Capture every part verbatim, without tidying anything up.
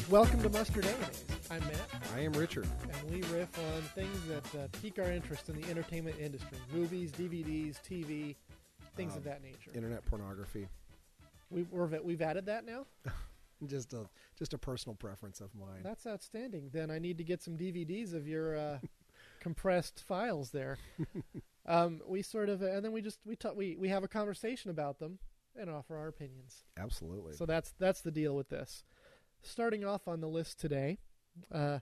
Welcome to Mustard Mayonnaise. I'm Matt. I am Richard. And we riff on things that uh, pique our interest in the entertainment industry. Movies, D V Ds, T V, things um, of that nature. Internet pornography. We've, we're, we've added that now? just a just a personal preference of mine. That's outstanding. Then I need to get some D V Ds of your uh, compressed files there. um, we sort of, and then we just, we, ta- we, we have a conversation about them and offer our opinions. Absolutely. So that's that's the deal with this. Starting off on the list today, uh,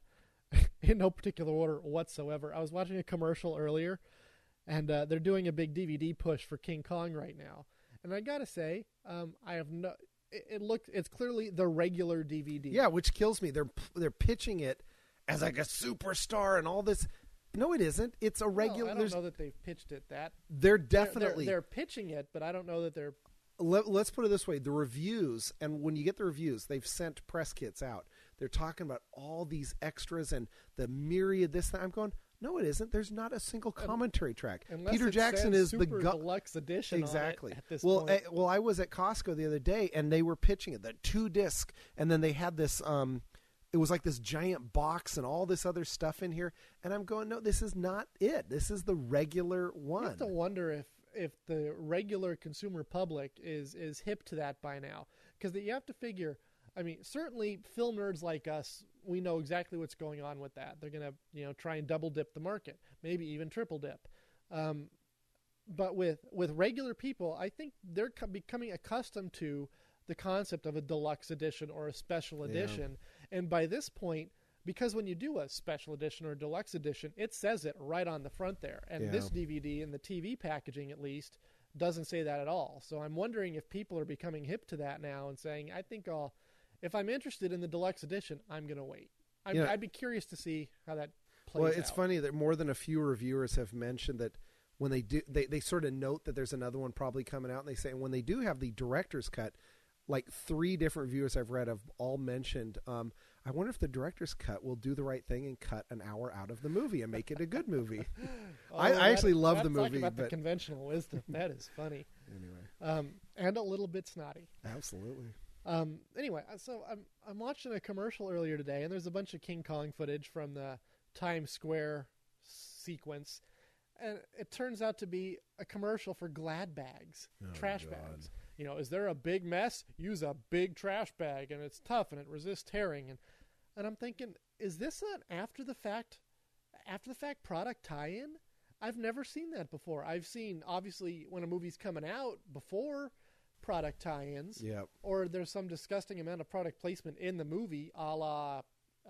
in no particular order whatsoever, I was watching a commercial earlier, and uh, they're doing a big D V D push for King Kong right now. And I gotta say, um, I have no. It, it looked. It's clearly the regular D V D. Yeah, which kills me. They're they're pitching it as like a superstar and all this. No, it isn't. It's a regular. Well, I don't know that they've pitched it that. They're definitely they're, they're, they're pitching it, but I don't know that they're. Let, let's put it this way. The reviews, and when you get the reviews, they've sent press kits out. They're talking about all these extras and the myriad this, that. I'm going, no, it isn't. The's not a single commentary track. Unless Peter it Jackson says is super the gu- deluxe edition exactly. on it at this well, point. I, well, I was at Costco the other day, and they were pitching it, the two disc, and then they had this. Um, it was like this giant box and all this other stuff in here, and I'm going, no, this is not it. This is the regular one. You have to wonder if. if the regular consumer public is is hip to that by now. Because you have to figure, I mean, certainly film nerds like us, we know exactly what's going on with that. They're going to, you know, try and double dip the market, maybe even triple dip. Um, but with, with regular people, I think they're co- becoming accustomed to the concept of a deluxe edition or a special edition. Yeah. And by this point, because when you do a special edition or a deluxe edition, it says it right on the front there. And yeah. this D V D and the T V packaging, at least, doesn't say that at all. So I'm wondering if people are becoming hip to that now and saying, I think I'll, if I'm interested in the deluxe edition, I'm going to wait. I'm, yeah. I'd be curious to see how that plays Well, it's out. funny that more than a few reviewers have mentioned that when they do, they, they sort of note that there's another one probably coming out, and they say, and when they do have the director's cut, like three different reviewers I've read have all mentioned, um, I wonder if the director's cut will do the right thing and cut an hour out of the movie and make it a good movie. oh, I, that, I actually love the that's movie. Talk about but the conventional wisdom. That is funny. Anyway. Um, and a little bit snotty. Absolutely. Um, anyway, so I'm I'm watching a commercial earlier today, and there's a bunch of King Kong footage from the Times Square sequence, and it turns out to be a commercial for Glad bags, oh, trash God. bags. You know, is there a big mess? Use a big trash bag, and it's tough and it resists tearing. And and I'm thinking, is this an after the fact, after the fact product tie-in? I've never seen that before. I've seen obviously when a movie's coming out before product tie-ins, yep. or there's some disgusting amount of product placement in the movie, a la uh,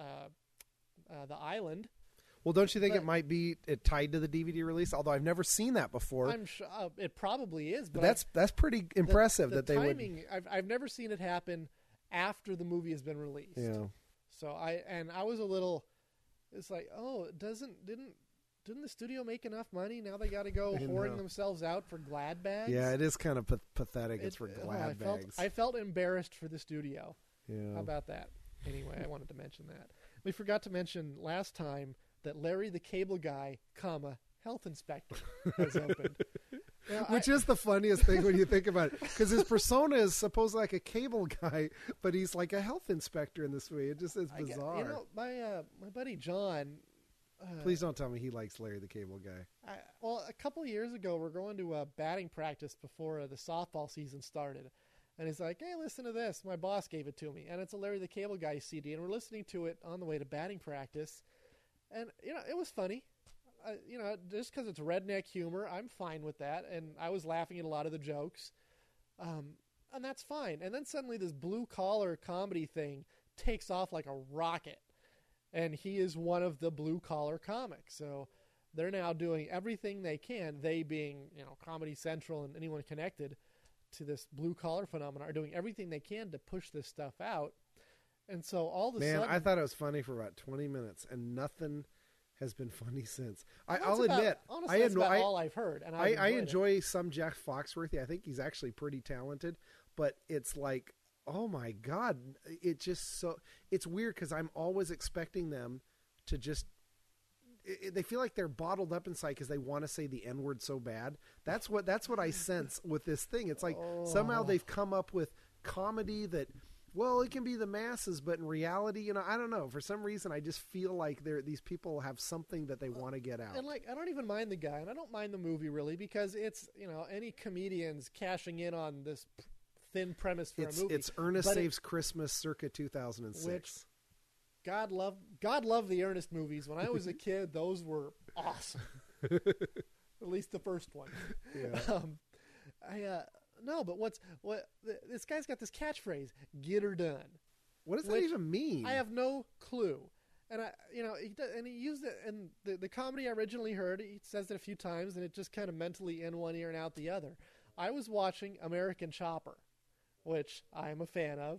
uh, The Island. Well, don't you think but, it might be it tied to the D V D release? Although I've never seen that before. I'm sure uh, it probably is, but, but that's I, that's pretty impressive the, the that they timing, would. I've I've never seen it happen after the movie has been released. Yeah. So I and I was a little. It's like, oh, doesn't didn't didn't the studio make enough money? Now they got to go whoring themselves out for Glad bags. Yeah, it is kind of p- pathetic. It, it's for Glad oh, I bags. Felt, I felt embarrassed for the studio. Yeah. How about that? Anyway, I wanted to mention that. We forgot to mention last time that Larry the Cable Guy, comma, health inspector has opened. Now, Which I, is the funniest thing when you think about it. Because his persona is supposed like a cable guy, but he's like a health inspector in this movie. It just is bizarre. I, you know, my, uh, my buddy John... Uh, Please don't tell me he likes Larry the Cable Guy. I, well, a couple of years ago, we're going to a batting practice before uh, the softball season started. And he's like, hey, listen to this. My boss gave it to me. And it's a Larry the Cable Guy C D. And we're listening to it on the way to batting practice. And, you know, it was funny. Uh, you know, just because it's redneck humor, I'm fine with that. And I was laughing at a lot of the jokes. Um, and that's fine. And then suddenly this blue-collar comedy thing takes off like a rocket. And he is one of the blue-collar comics. So they're now doing everything they can, they being, you know, Comedy Central and anyone connected to this blue-collar phenomenon, are doing everything they can to push this stuff out. And so all of a Man, sudden... I thought it was funny for about twenty minutes, and nothing has been funny since. I, That's I'll about, admit, honestly, I, that's had, about I, all I've heard. And I, I it. enjoy some Jack Foxworthy. I think he's actually pretty talented, but it's like, oh my God, it just so it's weird because I'm always expecting them to just. It, they feel like they're bottled up inside because they want to say the N word so bad. That's what that's what I sense with this thing. It's like oh. somehow they've come up with comedy that well, it can be the masses, but in reality, you know, I don't know. For some reason, I just feel like they're, these people have something that they want to get out. And like, I don't even mind the guy, and I don't mind the movie really, because it's, you know, any comedians cashing in on this p- thin premise for it's, a movie. It's Ernest But Saves it, Christmas circa two thousand six. Which, God love, God love the Ernest movies. When I was a kid, those were awesome. At least the first one. Yeah. Um, I uh, no, but what's what? This guy's got this catchphrase: "Get her done." What does that Which even mean? I have no clue. And I, you know, he does, and he used it in the the comedy I originally heard. He says it a few times, and it just kind of mentally in one ear and out the other. I was watching American Chopper, which I am a fan of.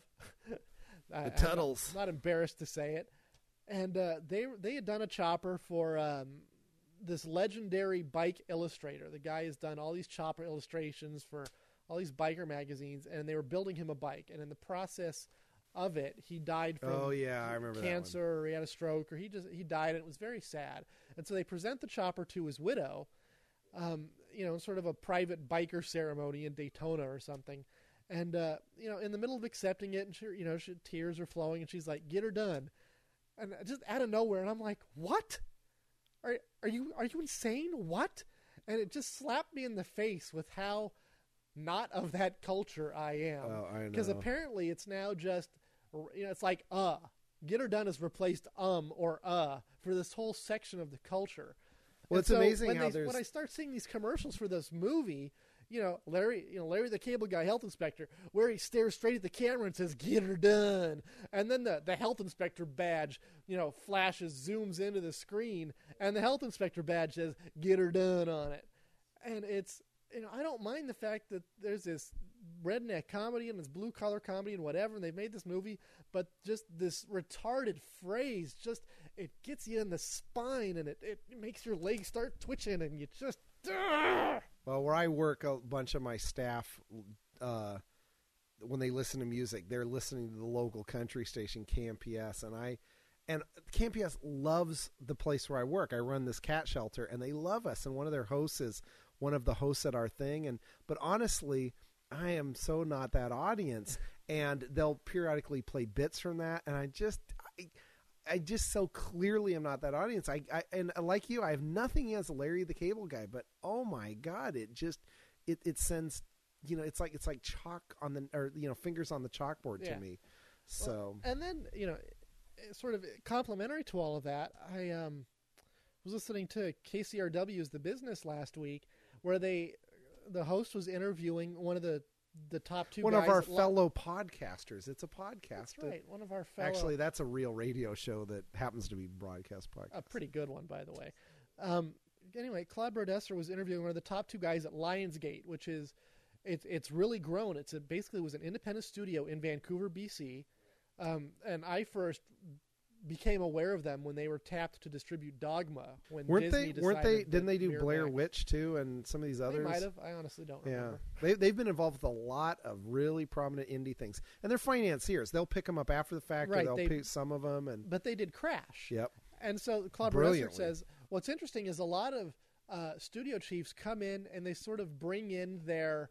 The I, Tuttles. I'm not, not embarrassed to say it. And uh, they they had done a chopper for um, this legendary bike illustrator. The guy has done all these chopper illustrations for all these biker magazines, and they were building him a bike. And in the process of it, he died from oh yeah, I remember cancer, that one. or he had a stroke, or he just he died, and it was very sad. And so they present the chopper to his widow, um, you know, sort of a private biker ceremony in Daytona or something. And, uh, you know, in the middle of accepting it, and she, you know, she, tears are flowing, and she's like, "Get her done." And just out of nowhere, and I'm like, "What? Are are you are you insane? What?" And it just slapped me in the face with how not of that culture I am. Oh, I know. Because apparently it's now just, you know, it's like, uh. "Get her done" has replaced um or uh for this whole section of the culture. Well, And it's so amazing when how they, there's... when I start seeing these commercials for this movie, you know, Larry, you know, Larry the Cable Guy health inspector, where he stares straight at the camera and says, "Get her done." And then the, the health inspector badge, you know, flashes, zooms into the screen, and the health inspector badge says, "Get her done" on it. And it's, you know, I don't mind the fact that there's this redneck comedy and this blue collar comedy and whatever, and they've made this movie, but just this retarded phrase, just, it gets you in the spine, and it, it makes your legs start twitching, and you just, ugh! Well, where I work, a bunch of my staff, uh, when they listen to music, they're listening to the local country station, K M P S, and I, and K M P S loves the place where I work. I run this cat shelter, and they love us. And one of their hosts is one of the hosts at our thing. And but honestly, I am so not that audience. And they'll periodically play bits from that, and I just, I, I just so clearly am not that audience. I, I and like you, I have nothing against Larry the Cable Guy, but oh my God, it just it, it sends, you know, it's like it's like chalk on the, or you know, fingers on the chalkboard Yeah. to me. So Well, and then, you know, sort of complementary to all of that, I um was listening to K C R W's The Business last week, where they the host was interviewing one of the the top two one guys of our at Lo- fellow podcasters. It's a podcast. That's that- right, one of our fellow. Actually, that's a real radio show that happens to be broadcast podcast. A pretty good one, by the way. Um, anyway, Claude Brodesser was interviewing one of the top two guys at Lionsgate, which is, it's it's really grown. It's a, basically was an independent studio in Vancouver, B C, um, and I first became aware of them when they were tapped to distribute Dogma. When Weren't Disney they? Weren't they? decided Didn't that they do Miramax- Blair Witch too, and some of these They others? might have. I honestly don't Yeah, remember. they they've been involved with a lot of really prominent indie things, and they're financiers. They'll pick them up after the fact, Right, or they'll they- pick some of them, and But they did Crash. yep. And so Claude Brodesser Brilliantly. says, what's interesting is a lot of uh, studio chiefs come in and they sort of bring in their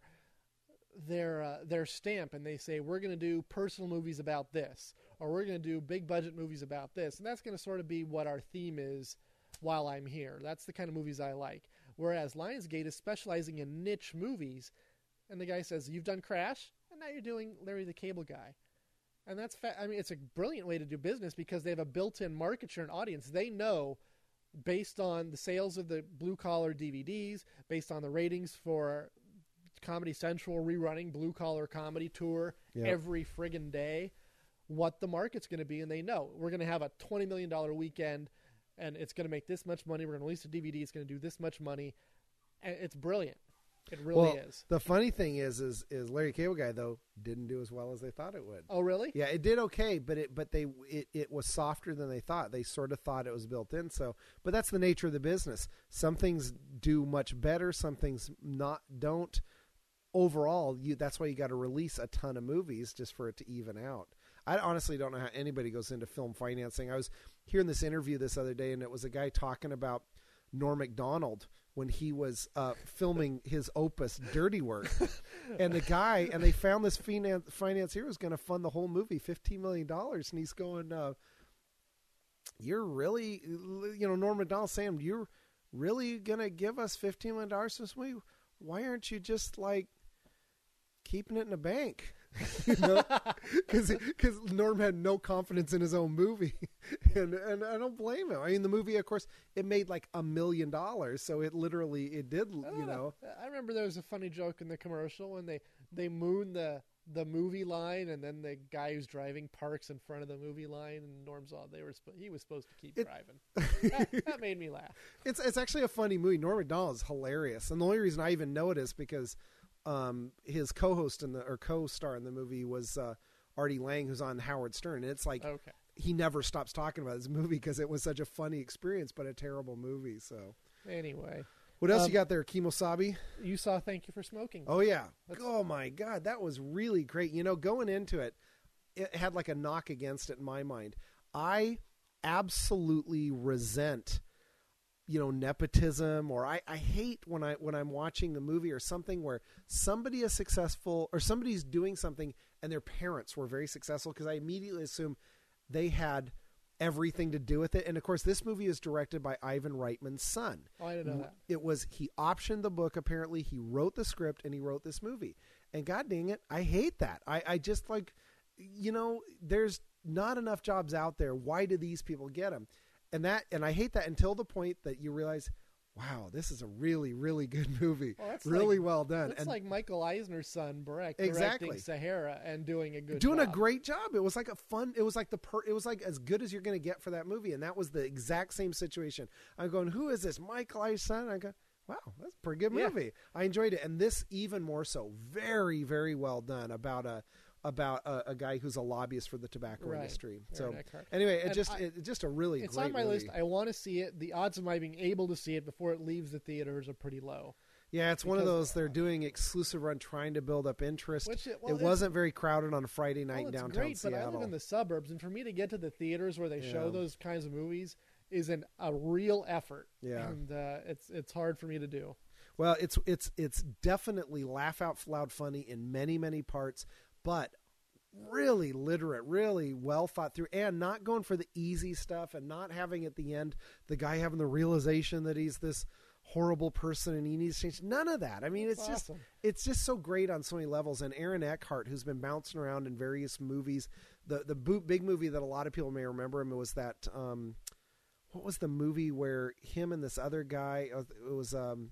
their uh, their stamp, and they say, we're going to do personal movies about this, or we're going to do big budget movies about this, and that's going to sort of be what our theme is while I'm here. That's the kind of movies I like. Whereas Lionsgate is specializing in niche movies, and the guy says, you've done Crash, and now you're doing Larry the Cable Guy. And that's, fa- I mean, it's a brilliant way to do business because they have a built-in market share and audience. They know, based on the sales of the blue-collar D V Ds, based on the ratings for Comedy Central rerunning blue-collar comedy tour Yep. every friggin' day, what the market's going to be. And they know, we're going to have a twenty million dollars weekend, and it's going to make this much money. We're going to release a D V D. It's going to do this much money. And it's brilliant. It really well, is. The funny thing is, is, is Larry Cable Guy though didn't do as well as they thought it would. Oh, really? Yeah, it did okay, but it but they it, it was softer than they thought. They sort of thought it was built in. So, but that's the nature of the business. Some things do much better. Some things not don't. Overall, you that's why you got to release a ton of movies just for it to even out. I honestly don't know how anybody goes into film financing. I was hearing this interview this other day, and it was a guy talking about Norm Macdonald when he was uh, filming his opus Dirty Work. And the guy, and they found this finan- financier was going to fund the whole movie, fifteen million dollars. And he's going, uh, you're really, you know, Norm Macdonald saying, you're really going to give us fifteen million dollars for this movie? Why aren't you just like keeping it in the bank? You know, because Norm had no confidence in his own movie, and and I don't blame him. I mean, the movie, of course, it made like a million dollars, so it literally it did. You know. know, I remember there was a funny joke in the commercial when they they moon the the movie line, and then the guy who's driving parks in front of the movie line, and Norm's all they were he was supposed to keep it, driving. that, that made me laugh. It's it's actually a funny movie. Norm Macdonald is hilarious, and the only reason I even know it is because. Um, his co-host in the or co-star in the movie was uh, Artie Lang, who's on Howard Stern. And it's like okay. he never stops talking about this movie because it was such a funny experience, but a terrible movie. So anyway, what else um, you got there, Kimosabi? You saw Thank You for Smoking. Oh yeah. Let's... Oh my God, that was really great. You know, going into it, it had like a knock against it in my mind. I absolutely resent. You know, nepotism, or I, I hate when I when I'm watching the movie or something where somebody is successful or somebody's doing something and their parents were very successful, because I immediately assume they had everything to do with it. And of course, this movie is directed by Ivan Reitman's son. Oh, I didn't know that. It was he optioned the book. Apparently, he wrote the script and he wrote this movie. And God dang it, I hate that. I, I just like, you know, there's not enough jobs out there. Why do these people get them? And that, and I hate that until the point that you realize, wow, this is a really, really good movie. Well, really like, well done. It's and like Michael Eisner's son, Breck, exactly. directing Sahara and doing a good doing job. a great job. It was like a fun. It was like the per, it was like as good as you're going to get for that movie. And that was the exact same situation. I'm going, who is this? Michael Eisner's son? I go, wow, that's a pretty good movie. Yeah. I enjoyed it, and this even more so. Very, very well done about a. about a, a guy who's a lobbyist for the tobacco right. industry. Aaron So Eckhart. anyway, it and just I, it, just a really it's great on my movie. list. I want to see it. The odds of my being able to see it before it leaves the theaters are pretty low. Yeah, it's because, one of those they're doing exclusive run, trying to build up interest. Which it, well, it wasn't very crowded on a Friday night well, in it's downtown great, Seattle. But I live in the suburbs, and for me to get to the theaters where they yeah. show those kinds of movies is an, a real effort. Yeah, and uh, it's it's hard for me to do. Well, it's it's it's definitely laugh out loud funny in many many parts, but really literate, really well thought through, and not going for the easy stuff, and not having at the end the guy having the realization that he's this horrible person and he needs to change. None of that. I mean, That's it's awesome. just it's just so great on so many levels. And Aaron Eckhart, who's been bouncing around in various movies, the the boot, big movie that a lot of people may remember him, it was that um, what was the movie where him and this other guy? It was um.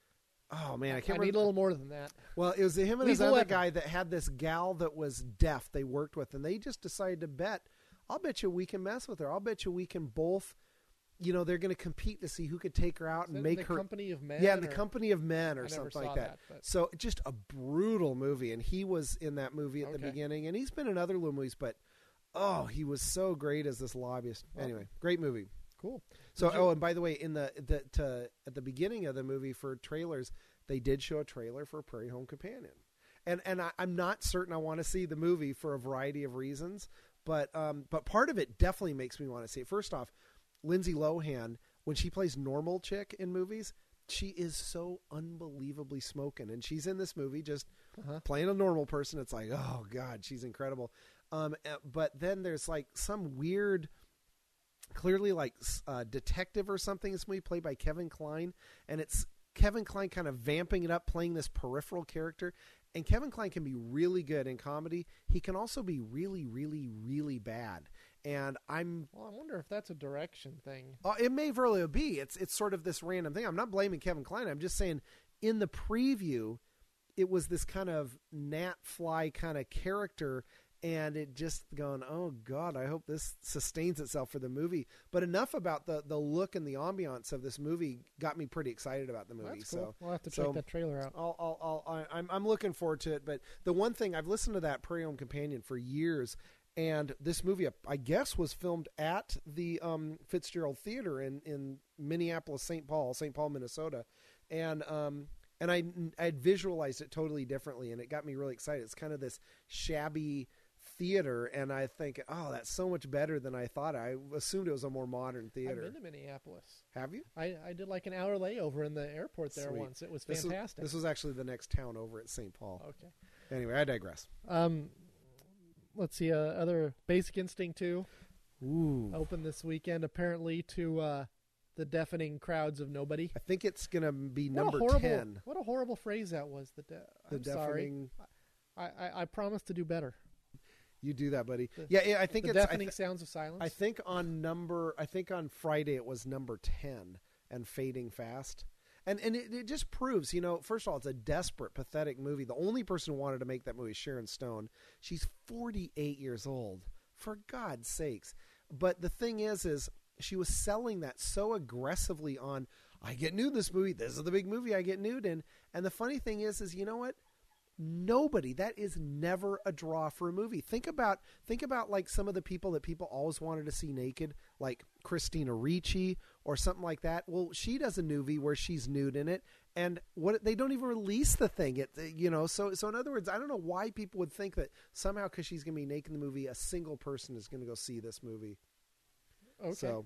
Oh man, I can't I remember. need a little more than that. Well, it was him and his Lethal other Weapon. guy that had this gal that was deaf they worked with, and they just decided to bet, I'll bet you we can mess with her. I'll bet you we can both, you know, they're going to compete to see who could take her out Is and that make the her. Company of Men. Yeah, in the or- Company of Men or I never something saw like that. that, but- So just a brutal movie, and he was in that movie at the Okay. beginning, and he's been in other little movies, but oh, he was so great as this lobbyist. Well, Anyway, great movie. Cool. So, Did you- oh, and by the way, in the, the to, at the beginning of the movie for trailers, they did show a trailer for Prairie Home Companion, and and I, I'm not certain I want to see the movie for a variety of reasons, but um, but part of it definitely makes me want to see it. First off, Lindsay Lohan, when she plays normal chick in movies, she is so unbelievably smoking, and she's in this movie just Uh-huh. playing a normal person. It's like, oh God, she's incredible. Um, uh, but then there's like some weird. Clearly, like uh, detective or something. This movie played by Kevin Kline, and it's Kevin Kline kind of vamping it up, playing this peripheral character. And Kevin Kline can be really good in comedy. He can also be really, really, really bad. And I'm. Well, I wonder if that's a direction thing. Uh, it may very well be. It's it's sort of this random thing. I'm not blaming Kevin Kline. I'm just saying, in the preview, it was this kind of gnat fly kind of character. And it just going, oh God, I hope this sustains itself for the movie. But enough about the, the look and the ambiance of this movie got me pretty excited about the movie. That's cool. So We'll have to so check that trailer out. I'll, I'll, I'll, I- I'm, I'm looking forward to it. But the one thing I've listened to that Prairie Home Companion for years, and this movie, I guess, was filmed at the um, Fitzgerald Theater in, in Minneapolis, Saint Paul, Saint Paul, Minnesota, and um, and I I visualized it totally differently, and it got me really excited. It's kind of this shabby theater, and I think, oh, that's so much better than I thought. I assumed it was a more modern I've theater. been to Minneapolis. Have you? I, I did like an hour layover in the airport there Sweet. once. It was This was, fantastic. this was actually the next town over at Saint Paul. Okay. Anyway, I digress. Um, let's see. Uh, other Basic Instinct two Ooh. opened this weekend, apparently to uh, the deafening crowds of nobody. I think it's going to be What number a horrible, ten. What a horrible phrase that was. The, de- The I'm sorry. deafening. I, I, I promise to do better. You do that, buddy. The- yeah, yeah, I think The it's. I, deafening th- sounds of silence. I think on number. I think on Friday it was number ten and fading fast. And and it, it just proves, you know, first of all, it's a desperate, pathetic movie. The only person who wanted to make that movie is Sharon Stone. She's forty-eight years old. For God's sakes. But the thing is, is she was selling that so aggressively on, I get nude in this movie. This is the big movie I get nude in. And the funny thing is, is you know what? Nobody, that is never a draw for a movie. Think about, think about like some of the people that people always wanted to see naked, like Christina Ricci or something like that. Well, she does a movie where she's nude in it, and what they don't even release the thing. It, you know, so so in other words, I don't know why people would think that somehow because she's going to be naked in the movie, a single person is going to go see this movie. Okay. So,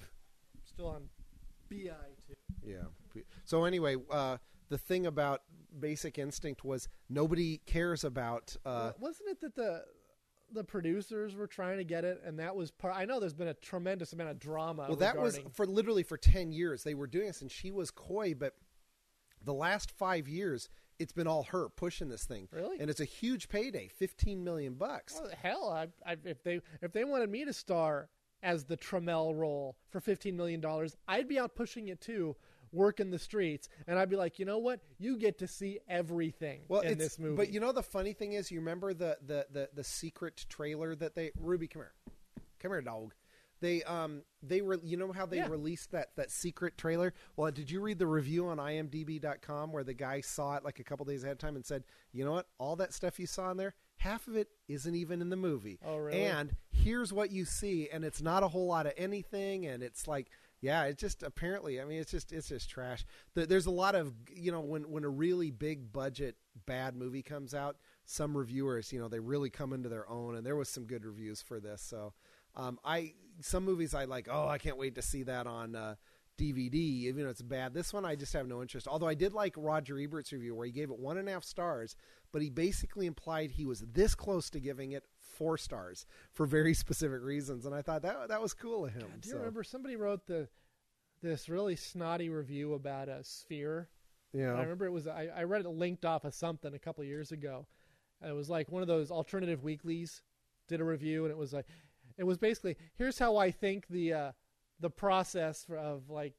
Still on B I too. yeah. So anyway, uh, the thing about Basic Instinct was nobody cares about. Uh, Well, wasn't it that the the producers were trying to get it, and that was part? I know there's been a tremendous amount of drama. well, that was regarding- for literally for ten years they were doing this, and she was coy. But the last five years, it's been all her pushing this thing. Really? And it's a huge payday, fifteen million bucks. Well, hell, I, I, if they if they wanted me to star as the Trammell role for fifteen million dollars, I'd be out pushing it too, working the streets, and I'd be like, you know what? You get to see everything Well, in it's, this movie. but you know the funny thing is, you remember the the the, the secret trailer that they Ruby, come here, come here, dog. They um they were you know how they Yeah. released that that secret trailer? Well, did you read the review on I M D B dot com where the guy saw it like a couple days ahead of time and said, you know what? All that stuff you saw in there, half of it isn't even in the movie. Oh, really? And here's what you see, and it's not a whole lot of anything, and it's like. Yeah, it's just apparently. I mean, it's just it's just trash. There's a lot of you know when when a really big budget bad movie comes out, some reviewers you know they really come into their own, and there was some good reviews for this. So, um, I some movies I like. Oh, I can't wait to see that on uh, D V D, even though it's bad. This one I just have no interest. Although I did like Roger Ebert's review where he gave it one and a half stars, but he basically implied he was this close to giving it four stars for very specific reasons, and I thought that that was cool of him. God, do you so. remember somebody wrote the this really snotty review about a Sphere? Yeah. I remember it was I, I read it linked off of something a couple of years ago. It was like one of those alternative weeklies did a review, and it was like it was basically here's how I think the uh, the process for, of like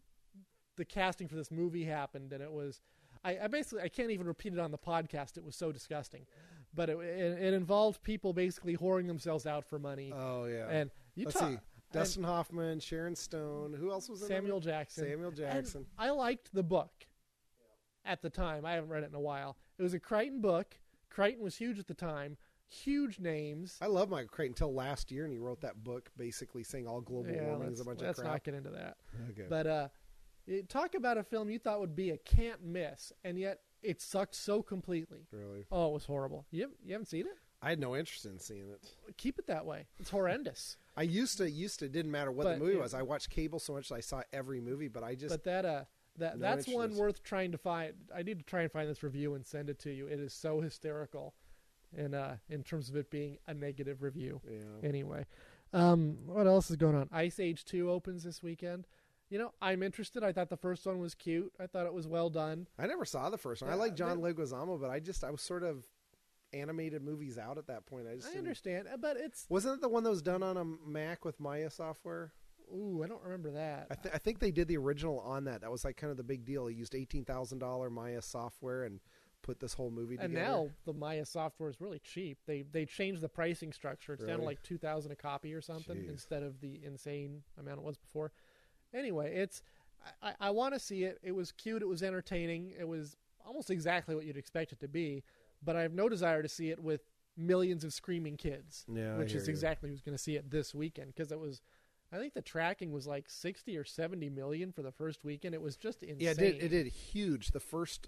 the casting for this movie happened, and it was I, I basically I can't even repeat it on the podcast. It was so disgusting, but it it, it involved people basically whoring themselves out for money. Oh yeah. And you Let's talk, see. Dustin Hoffman, Sharon Stone. Who else was in Samuel it? Jackson. Samuel Jackson. And I liked the book at the time. I haven't read it in a while. It was a Crichton book. Crichton was huge at the time. Huge names. I love Michael Crichton until last year, and he wrote that book basically saying all global Yeah, warming let's, is a bunch let's of crap. not get into that. Okay. But uh, it, talk about a film you thought would be a can't miss, and yet it sucked so completely. Really? Oh, it was horrible. You haven't, you haven't seen it? I had no interest in seeing it. Keep it that way. It's horrendous. I used to used to it didn't matter what But, the movie yeah. was. I watched cable so much that I saw every movie, but I just But that uh, that No that's interest one in- worth trying to find. I need to try and find this review and send it to you. It is so hysterical, in uh, in terms of it being a negative review. yeah. Anyway, um, what else is going on? Ice Age two opens this weekend. You know, I'm interested. I thought the first one was cute. I thought it was well done. I never saw the first one. I Yeah, like John that- Leguizamo, but I just I was sort of animated movies out at that point. I just I didn't- understand, uh, but it's Wasn't it the one that was done on a Mac with Maya software? ooh, I don't remember that. I, th- I think they did the original on that. That was like kind of the big deal. He used eighteen thousand dollars Maya software and put this whole movie and together. now the Maya software is really cheap. They they changed the pricing structure. It's down to Really? like two thousand a copy or something Jeez. instead of the insane amount it was before. Anyway, it's I, I, I want to see it. It was cute. It was entertaining. It was almost exactly what you'd expect it to be. But I have no desire to see it with millions of screaming kids, Yeah, I which hear is you. exactly who's going to see it this weekend because it was. I think the tracking was like sixty or seventy million for the first weekend. It was just insane. Yeah, it did. It did huge. The first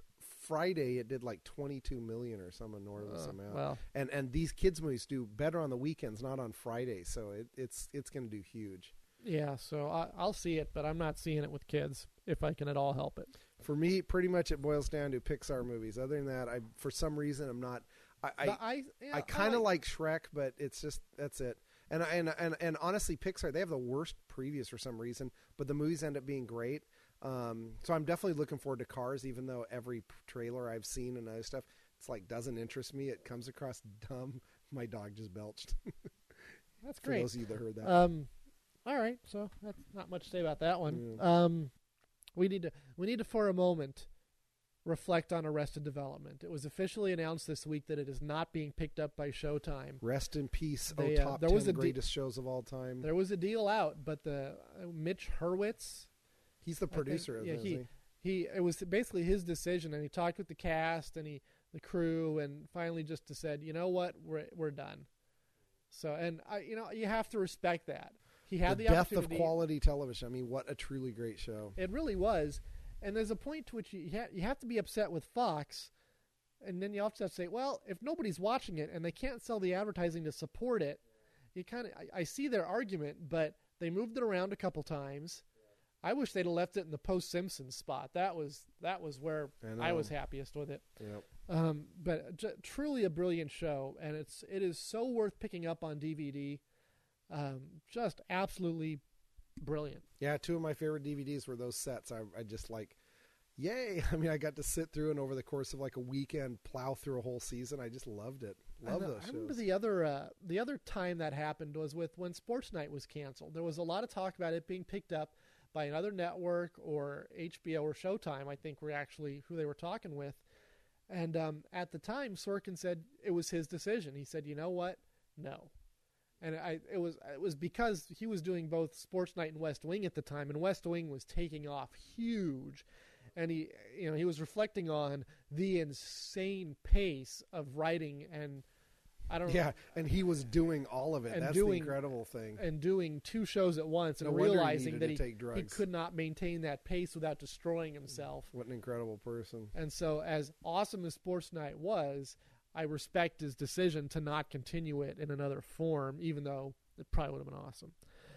Friday it did like twenty-two million or some enormous Uh, amount. well, And and these kids movies do better on the weekends, not on Fridays. So it, it's it's going to do huge. yeah. So I, I'll see it, but I'm not seeing it with kids if I can at all help it. For me, pretty much it boils down to Pixar movies. Other than that, I for some reason I'm not. I I, But I, yeah, I kind of like, like Shrek, but it's just that's it. And and and and honestly, Pixar they have the worst previews for some reason, but the movies end up being great. Um, so I'm definitely looking forward to Cars, even though every p- trailer I've seen and other stuff, it's like doesn't interest me. It comes across dumb. My dog just belched. That's For great. those of you that heard that. Um, all right, so that's not much to say about that one. Um, we need to we need to for a moment reflect on Arrested Development. It was officially announced this week that it is not being picked up by Showtime. Rest in peace. They, oh, uh, top there ten was a de- greatest shows of all time. There was a deal out, but the uh, Mitch Hurwitz, He's the I think- producer of yeah, it, he, isn't he it was basically his decision, and he talked with the cast and he the crew, and finally just said, you know what, we're we're done. So, and I, you know, you have to respect that. He had the the, death of opportunity. quality television. I mean, what a truly great show. It really was, and there's a point to which you ha- you have to be upset with Fox, and then you also have to say, well, if nobody's watching it and they can't sell the advertising to support it, you kind of I, I see their argument, but they moved it around a couple times. I wish they'd have left it in the post Simpsons spot. That was that was where I I, know. was happiest with it. Yep. Um, but j- truly a brilliant show, and it's it is so worth picking up on D V D. Um, just absolutely brilliant. Yeah, two of my favorite D V Ds were those sets. I, I just like, yay! I mean, I got to sit through and over the course of like a weekend plow through a whole season. I just loved it. Love And, uh, those I remember shows. the other uh, the other time that happened was with when Sports Night was canceled. There was a lot of talk about it being picked up by another network or H B O or Showtime. I think were actually who they were talking with. And um, at the time, Sorkin said it was his decision. He said, "You know what? No." And I, it was it was because he was doing both Sports Night and West Wing at the time, and West Wing was taking off huge. And he, you know, he was reflecting on the insane pace of writing, and I don't Yeah, and he was doing all of it. And That's doing- the incredible thing. and doing two shows at once, and No wonder he realizing needed that to he, take he drugs. could not maintain that pace without destroying himself. What an incredible person. And so, as awesome as Sports Night was, I respect his decision to not continue it in another form, even though it probably would have been awesome.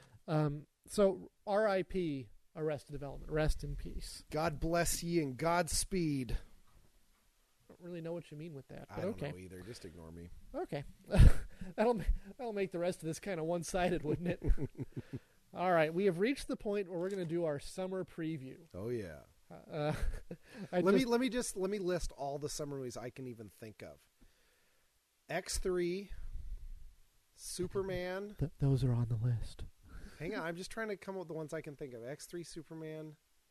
Um, so, R I P Arrested Development. Rest in peace. God bless ye and Godspeed. I don't really know what you mean with that, I but don't okay. know either. Just ignore me. Okay. that'll ma- that'll make the rest of this kind of one-sided, wouldn't it? All right, we have reached the point where we're going to do our summer preview. Oh yeah. Uh, I let just- me let me just let me list all the summer movies I can even think of. X three, Superman. Th- those are on the list. Hang on, I'm just trying to come up with the ones I can think of. X three, Superman.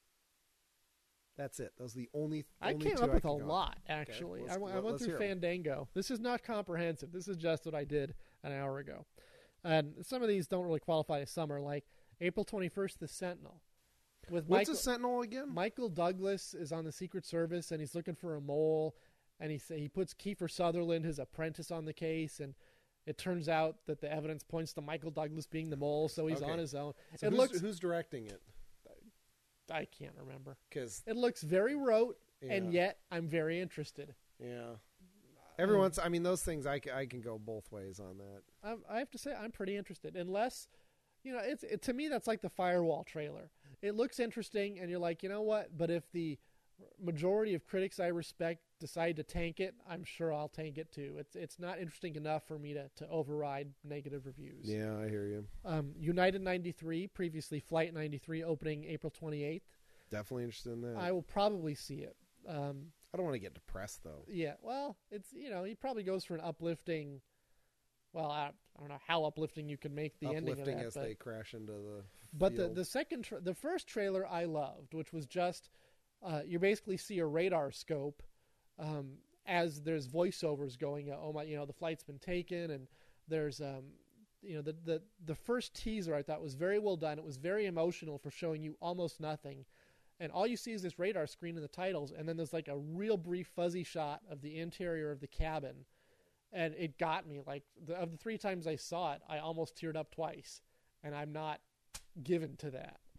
That's it. Those are the only. I only came two up with can a go. lot, actually. let's- I, w- I let- went let's through hear 'em. Fandango. This is not comprehensive. This is just what I did an hour ago. And some of these don't really qualify as summer, like April twenty-first, The Sentinel. With What's Michael, a Sentinel again? Michael Douglas is on the Secret Service, and he's looking for a mole, and he say, he puts Kiefer Sutherland, his apprentice, on the case, and it turns out that the evidence points to Michael Douglas being the mole, so he's Okay. on his own. So it who's, looks who's directing it? I can't remember. Because It looks very rote, and Yeah. yet I'm very interested. yeah, every once I mean those things I can, I can go both ways on that. I, I have to say I'm pretty interested, unless you know it's it, to me that's like the Firewall trailer. It looks interesting, and you're like, you know what? But if the majority of critics I respect decide to tank it, I'm sure I'll tank it too. It's it's not interesting enough for me to, to override negative reviews. Yeah, I hear you. Um, United ninety-three, previously Flight ninety-three, opening April twenty-eighth. Definitely interested in that. I will probably see it. Um, I don't want to get depressed though. yeah, well, it's you know he probably goes for an uplifting. Well, I, I don't know how uplifting you can make the ending of Uplifting that, as but, they crash into the. but the field. the second tra- the first trailer I loved, which was just uh, you basically see a radar scope um, as there's voiceovers going. Uh, oh my, you know the flight's been taken, and there's um, you know the the the first teaser I thought was very well done. It was very emotional for showing you almost nothing. And all you see is this radar screen and the titles, and then there's like a real brief fuzzy shot of the interior of the cabin. And it got me. Like, the, of the three times I saw it, I almost teared up twice. And I'm not given to that.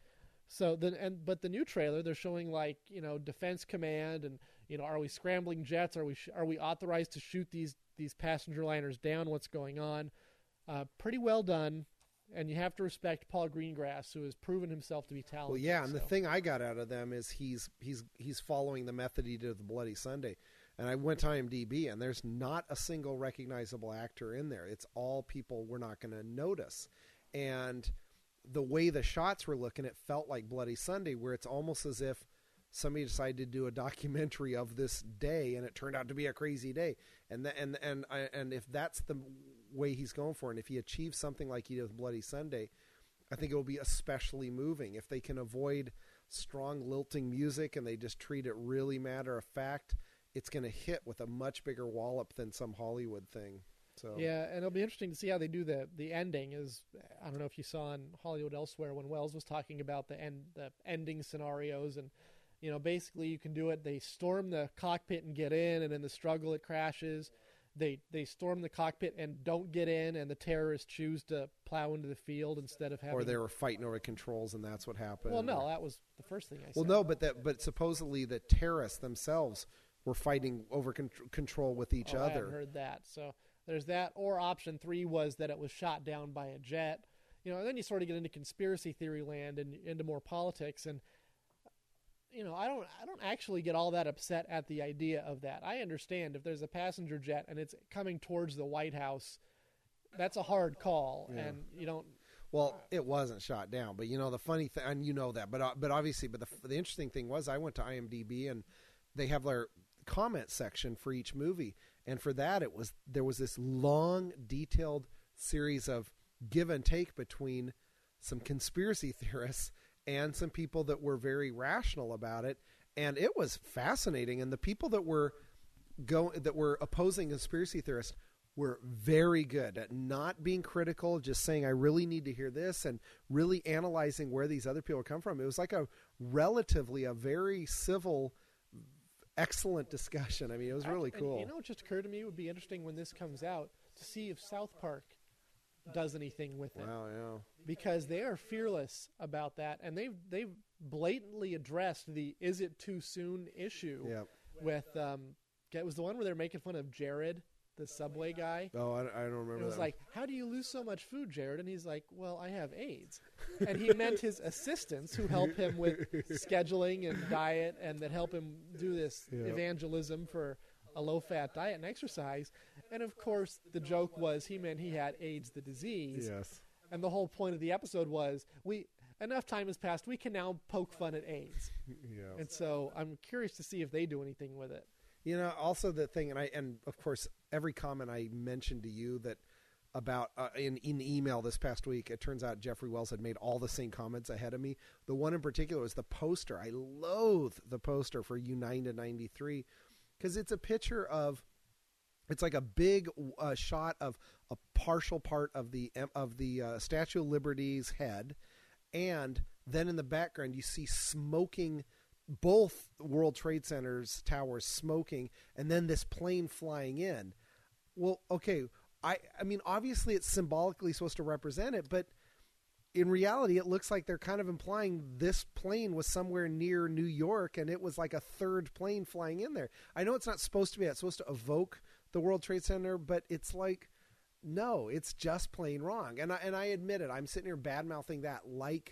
So then, and but the new trailer, they're showing like you know Defense Command, and you know, are we scrambling jets? Are we sh- are we authorized to shoot these these passenger liners down? What's going on? Uh, pretty well done, and you have to respect Paul Greengrass, who has proven himself to be talented. Well, yeah, and so. the thing I got out of them is he's he's he's following the method he did with the Bloody Sunday. And I went to IMDb, and there's not a single recognizable actor in there. It's all people we're not going to notice. And the way the shots were looking, it felt like Bloody Sunday, where it's almost as if somebody decided to do a documentary of this day, and it turned out to be a crazy day. And the, and and and if that's the way he's going for, and if he achieves something like he did with Bloody Sunday, I think it will be especially moving. If they can avoid strong lilting music and they just treat it really matter of fact, it's going to hit with a much bigger wallop than some Hollywood thing. So yeah, and it'll be interesting to see how they do the the ending. Is I don't know if you saw in Hollywood Elsewhere when Wells was talking about the end the ending scenarios, and you know basically you can do it. They storm the cockpit and get in, and in the struggle it crashes. They they storm the cockpit and don't get in, and the terrorists choose to plow into the field instead of having. Or they were fighting over controls, and that's what happened. Well, no, that was the first thing I said. Well, no, but that but supposedly the terrorists themselves were fighting over con- control with each oh, other. I haven't heard that. So there's that. Or option three was that it was shot down by a jet. You know, and then you sort of get into conspiracy theory land and into more politics. And you know, I don't, I don't actually get all that upset at the idea of that. I understand if there's a passenger jet and it's coming towards the White House, that's a hard call, Yeah. and you don't. Well, it wasn't shot down, but you know the funny thing, and you know that, but uh, but obviously, but the the interesting thing was, I went to IMDb and they have their comment section for each movie, and for that it was there was this long detailed series of give and take between some conspiracy theorists and some people that were very rational about it, and it was fascinating. And the people that were go that were opposing conspiracy theorists were very good at not being critical, just saying I really need to hear this, and really analyzing where these other people come from. It was like a relatively a very civil, excellent discussion. I mean, it was really I, cool. And, you know, it just occurred to me it would be interesting when this comes out to see if South Park does anything with it. Wow, yeah. Because they are fearless about that, and they've they've blatantly addressed the "is it too soon" issue. Yeah. With um, it was the one where they're making fun of Jared, the Subway guy. Oh, I, I don't remember. It was that like, "How do you lose so much food, Jared?" And he's like, "Well, I have AIDS," and he meant his assistants who help him with scheduling and diet, and that help him do this Yep. evangelism for a low-fat diet and exercise. And of course, the joke was he meant he had AIDS, the disease. Yes. And the whole point of the episode was we enough time has passed. We can now poke fun at AIDS. Yeah. And so I'm curious to see if they do anything with it. You know, also the thing, and I, and of course, every comment I mentioned to you that about uh, in in email this past week, it turns out Jeffrey Wells had made all the same comments ahead of me. The one in particular was the poster. I loathe the poster for U nine to ninety-three because it's a picture of. It's like a big uh, shot of a partial part of the of the uh, Statue of Liberty's head, and then in the background you see smoking, both World Trade Center's towers smoking, and then this plane flying in. Well, okay, I I mean obviously it's symbolically supposed to represent it, but in reality it looks like they're kind of implying this plane was somewhere near New York, and it was like a third plane flying in there. I know it's not supposed to be that. It's supposed to evoke the World Trade Center, but it's like, no, it's just plain wrong. And I, and I admit it. I'm sitting here bad-mouthing that like,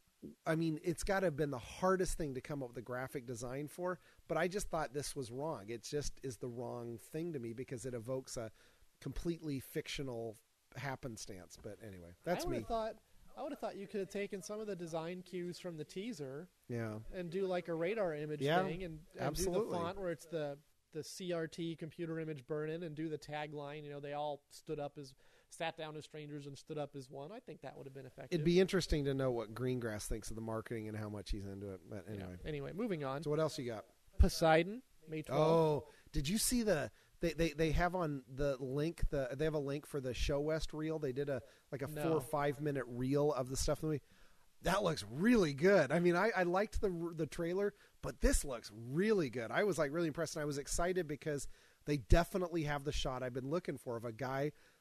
I mean, it's got to have been the hardest thing to come up with a graphic design for, but I just thought this was wrong. It just is the wrong thing to me because it evokes a completely fictional happenstance. But anyway, that's I would me. have thought I would have thought you could have taken some of the design cues from the teaser Yeah. and do like a radar image Yeah, thing and, and do absolutely. the font where it's the the C R T computer image burn-in and do the tagline. You know, they all stood up as, sat down as strangers and stood up as one. I think that would have been effective. It'd be interesting to know what Greengrass thinks of the marketing and how much he's into it. But Yeah. anyway. Anyway, moving on. So what else you got? Poseidon, May twelfth. Oh, did you see the they, they they have on the link the they have a link for the Show West reel. They did a like a No. four or five minute reel of the stuff in the movie. That looks really good. I mean, I, I liked the the trailer, but this looks really good. I was like really impressed, and I was excited because they definitely have the shot I've been looking for of a guy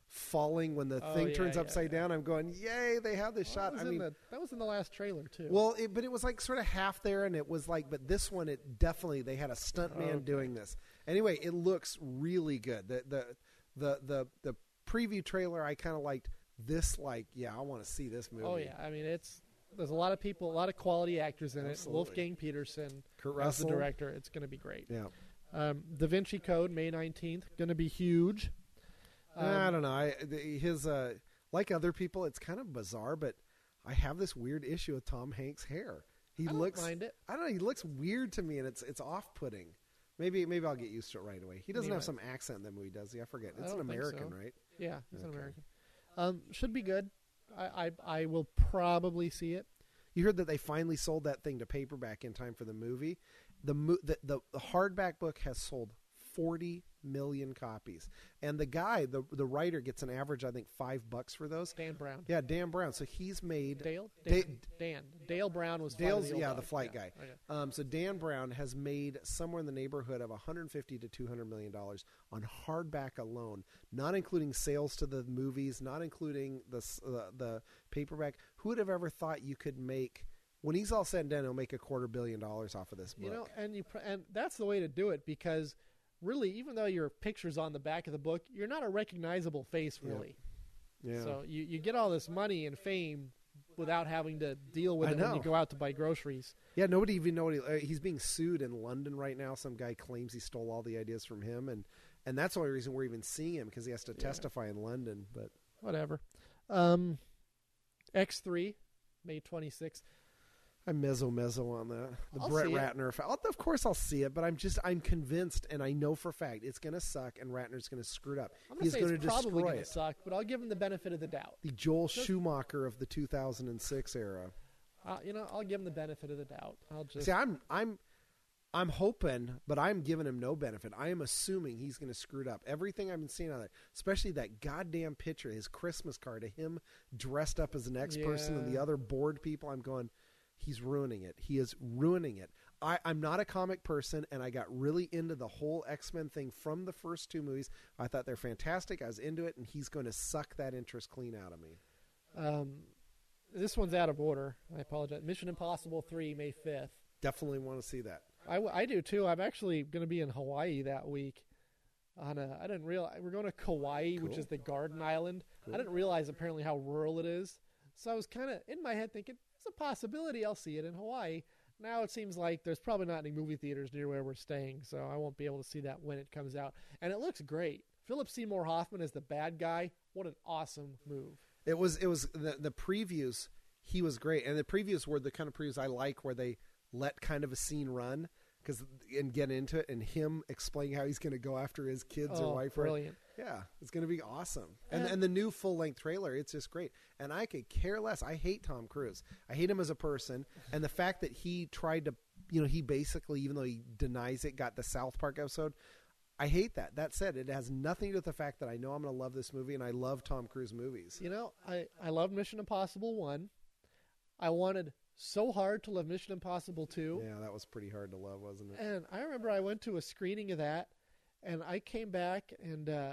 falling when the Oh, thing yeah, turns yeah, upside yeah. down. I'm going, yay! They have this Well, shot. that was I in mean, the, that was in the last trailer too. well, it, but it was like sort of half there, and it was like, but this one, it definitely they had a stunt man Okay. doing this. Anyway, it looks really good. The the the the, the preview trailer, I kind of liked. This, like, yeah, I want to see this movie. oh yeah, I mean it's there's a lot of people, a lot of quality actors in Absolutely. it. Wolfgang Peterson Kurt as Russell. the director. It's going to be great. Yeah. Um, Da Vinci Code, May nineteenth, going to be huge. Um, I don't know. I the- his uh, like other people, it's kind of bizarre, but I have this weird issue with Tom Hanks' hair. He I don't looks. mind it. I don't know. He looks weird to me, and it's it's off putting. Maybe maybe I'll get used to it right away. He doesn't Anyway. have some accent in that movie, does he? I forget. I It's an don't think American, so. right? Yeah, he's an Okay. American. Um, should be good. I, I I will probably see it. You heard that they finally sold that thing to paperback in time for the movie. The mo- the, the, the hardback book has sold forty million copies, and the guy, the the writer, gets an average, I think, five bucks for those. Dan Brown. Yeah, Dan Brown. So he's made Dale? Da- Dan. Dan. Dale Brown was Flight of Dale's the Old yeah Dog. the flight Yeah, guy. okay. Um, so Dan Brown has made somewhere in the neighborhood of one hundred fifty to two hundred million dollars on hardback alone, not including sales to the movies, not including the s- uh, the paperback. Who would have ever thought you could make, when he's all said and done, he'll make a quarter billion dollars off of this book? You know, and you pr- and that's the way to do it because really, even though your picture's on the back of the book, you're not a recognizable face, Yeah. really. yeah. So you, you get all this money and fame without having to deal with I it when you know. go out to buy groceries. Yeah, nobody even know what he, uh, he's being sued in London right now. Some guy claims he stole all the ideas from him, and and that's the only reason we're even seeing him, because he has to Yeah. testify in London. But Whatever. Um, X three, May twenty-sixth. I'm mezzo mezzo on that. The I'll Brett see it. Ratner effect. I'll- Of course, I'll see it, but I'm just I'm convinced, and I know for a fact it's going to suck, and Ratner's going to screw it up. I'm gonna He's say going to it's probably destroy going to it. suck, but I'll give him the benefit of the doubt. The Joel Just- Schumacher of the two thousand six era. Uh, you know, I'll give him the benefit of the doubt. I'll just See, I'm I'm I'm hoping, but I'm giving him no benefit. I am assuming he's going to screw it up. Everything I've been seeing on it, especially that goddamn picture, his Christmas card of him dressed up as an X person and the Yeah. other bored people. I'm going, he's ruining it. He is ruining it. I, I'm not a comic person, and I got really into the whole X-Men thing from the first two movies. I thought they're fantastic. I was into it, and he's going to suck that interest clean out of me. Um, this one's out of order. I apologize. Mission Impossible three, May fifth. Definitely want to see that. I, w- I do too. I'm actually going to be in Hawaii that week. On a, I didn't realize we're going to Kauai, which Cool. is the Garden Island. Cool. I didn't realize apparently how rural it is. So I was kind of in my head thinking, it's a possibility I'll see it in Hawaii. Now it seems like there's probably not any movie theaters near where we're staying, so I won't be able to see that when it comes out. And it looks great. Philip Seymour Hoffman as the bad guy. What an awesome move. It was it was the the previews. He was great, and the previews were the kind of previews I like, where they let kind of a scene run because and get into it, and him explaining how he's going to go after his kids Oh, or wife. or- brilliant. Yeah, it's going to be awesome. And And- and the new full length trailer, it's just great. And I could care less. I hate Tom Cruise. I hate him as a person, and the fact that he tried to, you know, he basically, even though he denies it, got the South Park episode. I hate that. That said, it has nothing to do with the fact that I know I'm going to love this movie, and I love Tom Cruise movies. You know, I, I love Mission Impossible one. I wanted so hard to love Mission Impossible two. Yeah, that was pretty hard to love, wasn't it? And I remember I went to a screening of that, and I came back and uh,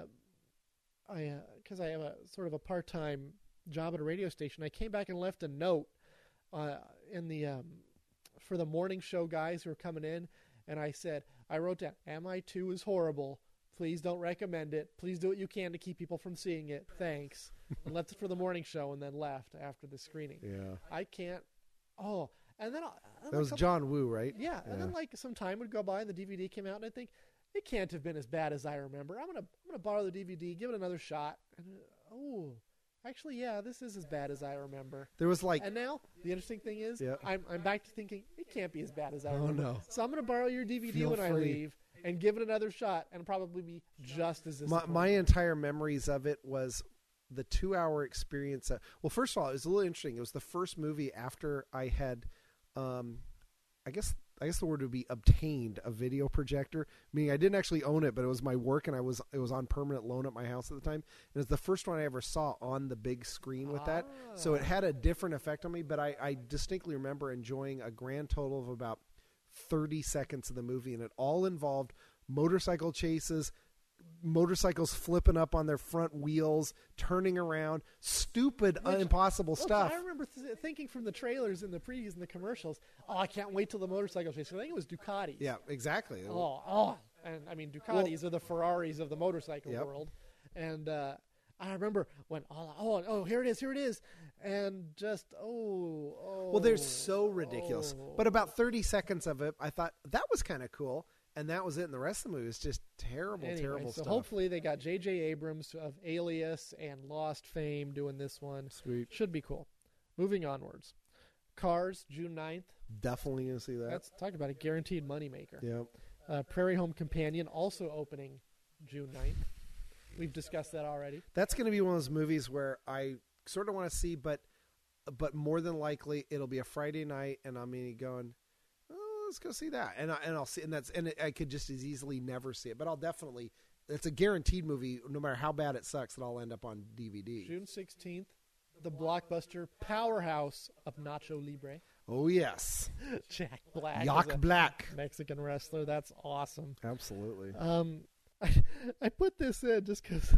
I, because I have a sort of a part-time job at a radio station, I came back and left a note uh, in the um, for the morning show guys who were coming in, and I said, I wrote down, M I two is horrible. Please don't recommend it. Please do what you can to keep people from seeing it. Thanks. And left it for the morning show and then left after the screening. Yeah. I can't. Oh, and then, I- and That a was couple- John Woo, right? Yeah, and then like some time would go by, and the D V D came out, and I think it can't have been as bad as I remember. I'm gonna I'm gonna borrow the D V D, give it another shot. And uh, oh, actually, yeah, this is as bad as I remember. There was like, And now the interesting thing is, Yeah. I'm I'm back to thinking it can't be as bad as I Oh, remember. no. So I'm gonna borrow your D V D Feel when I free. leave and give it another shot, and probably be just as my, disappointed. my entire memories of it was the two hour experience. Of, well, first of all, it was a little interesting. It was the first movie after I had, um, I guess, I guess the word would be obtained a video projector. Meaning I didn't actually own it, but it was my work, and I was it was on permanent loan at my house at the time. And it was the first one I ever saw on the big screen with that. So it had a different effect on me. But I, I distinctly remember enjoying a grand total of about thirty seconds of the movie, and it all involved motorcycle chases, motorcycles flipping up on their front wheels, turning around, stupid, Which, impossible well, stuff. I remember th- thinking from the trailers and the previews and the commercials, oh, I can't wait till the motorcycle race. I think it was Ducatis. Yeah, exactly. Oh, oh. And, I mean, Ducatis Well, are the Ferraris of the motorcycle yep. world. And uh, I remember when, oh, oh, oh, here it is, here it is. And just, oh, oh. Well, they're so ridiculous. oh. But about thirty seconds of it, I thought, that was kind of cool. And that was it. And the rest of the movie was just terrible, Anyway, terrible so stuff. hopefully they got J J Abrams of Alias and Lost fame doing this one. Sweet. Should be cool. Moving onwards. Cars, June ninth. Definitely going to see that. That's talk about a guaranteed moneymaker. Yep. Uh, Prairie Home Companion also opening June ninth. We've discussed that already. That's going to be one of those movies where I sort of want to see, but but more than likely it'll be a Friday night, and I'm mean, going, oh, let's go see that, and I, and I'll see, and that's and I could just as easily never see it, but I'll definitely. It's a guaranteed movie, no matter how bad it sucks, that I'll end up on D V D. June sixteenth, the blockbuster powerhouse of Nacho Libre. Oh yes, Jack Black. Jack is a Black, Mexican wrestler. That's awesome. absolutely. Um, I, I put this in just because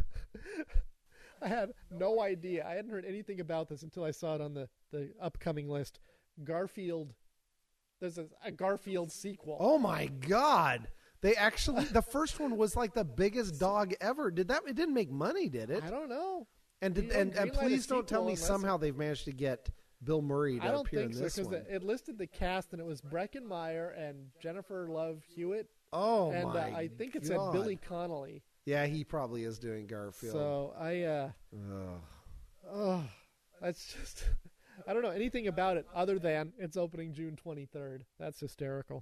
I had no idea. I hadn't heard anything about this until I saw it on the, the upcoming list. Garfield. There's a, a Garfield sequel. Oh my God! They actually the first one was like the biggest dog ever. Did that? It didn't make money, did it? I don't know. And did, You don't and, and greenlight a please don't tell sequel me unless somehow they've managed to get Bill Murray to I don't appear think in so this because one. it, it listed the cast and it was Breckin Meyer and Jennifer Love Hewitt. Oh and my uh, I think it God. said Billy Connolly. Yeah, he probably is doing Garfield. So I, uh, Ugh. oh, that's just, I don't know anything about it other than it's opening June twenty-third. That's hysterical.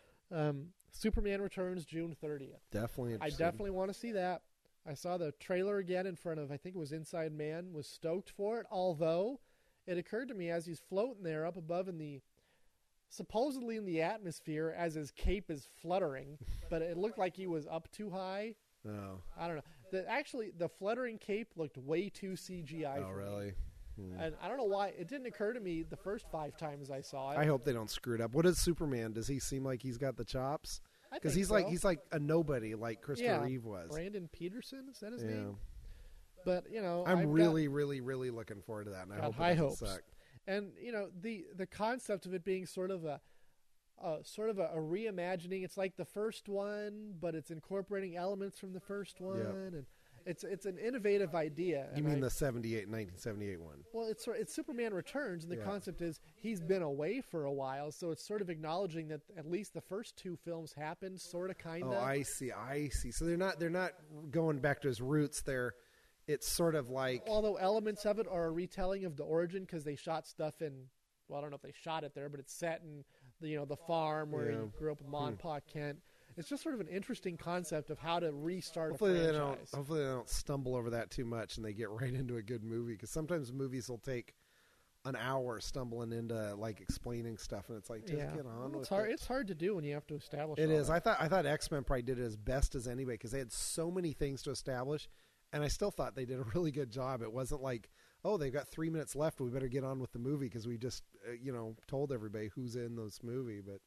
Um, Superman Returns June thirtieth. Definitely I interesting. definitely want to see that. I saw the trailer again in front of, I think it was Inside Man, was stoked for it, although it occurred to me as he's floating there up above in the, supposedly in the atmosphere as his cape is fluttering, but it looked like he was up too high. Oh, I don't know. The, actually, the fluttering cape looked way too C G I oh for me. really? Hmm. And I don't know why. It didn't occur to me the first five times I saw it. I hope they don't screw it up. What is Superman? Does he seem like he's got the chops? I Because think he's so. like he's like a nobody, like Christopher Yeah, Reeve was. Brandon Peterson, is that his Yeah. name? But, you know, I'm I've got- really, really, really looking forward to that, and I got hope high it doesn't hopes. suck. And you know the the concept of it being sort of a, a sort of a, a reimagining. It's like the first one, but it's incorporating elements from the first one, and it's it's an innovative idea. You and mean I- the seventy-eight, nineteen seventy-eight one? Well, it's sort- it's Superman Returns, and the Yeah. concept is he's been away for a while, so it's sort of acknowledging that at least the first two films happened, sort of, kind of. Oh, I see, I see. So they're not they're not going back to his roots. They're it's sort of like Although elements of it are a retelling of the origin because they shot stuff in. Well, I don't know if they shot it there, but it's set in the you know the farm where Yeah. he grew up with Ma and Pa Kent. It's just sort of an interesting concept of how to restart hopefully a they don't franchise. hopefully they don't stumble over that too much and they get right into a good movie, because sometimes movies will take an hour stumbling into like explaining stuff, and it's like just yeah, get on Well, with it's hard. it. It's hard to do when you have to establish. It all is. that. I thought I thought X-Men probably did it as best as anybody because they had so many things to establish, and I still thought they did a really good job. It wasn't like, oh, they've got three minutes left, we better get on with the movie because we just uh, you know told everybody who's in this movie. But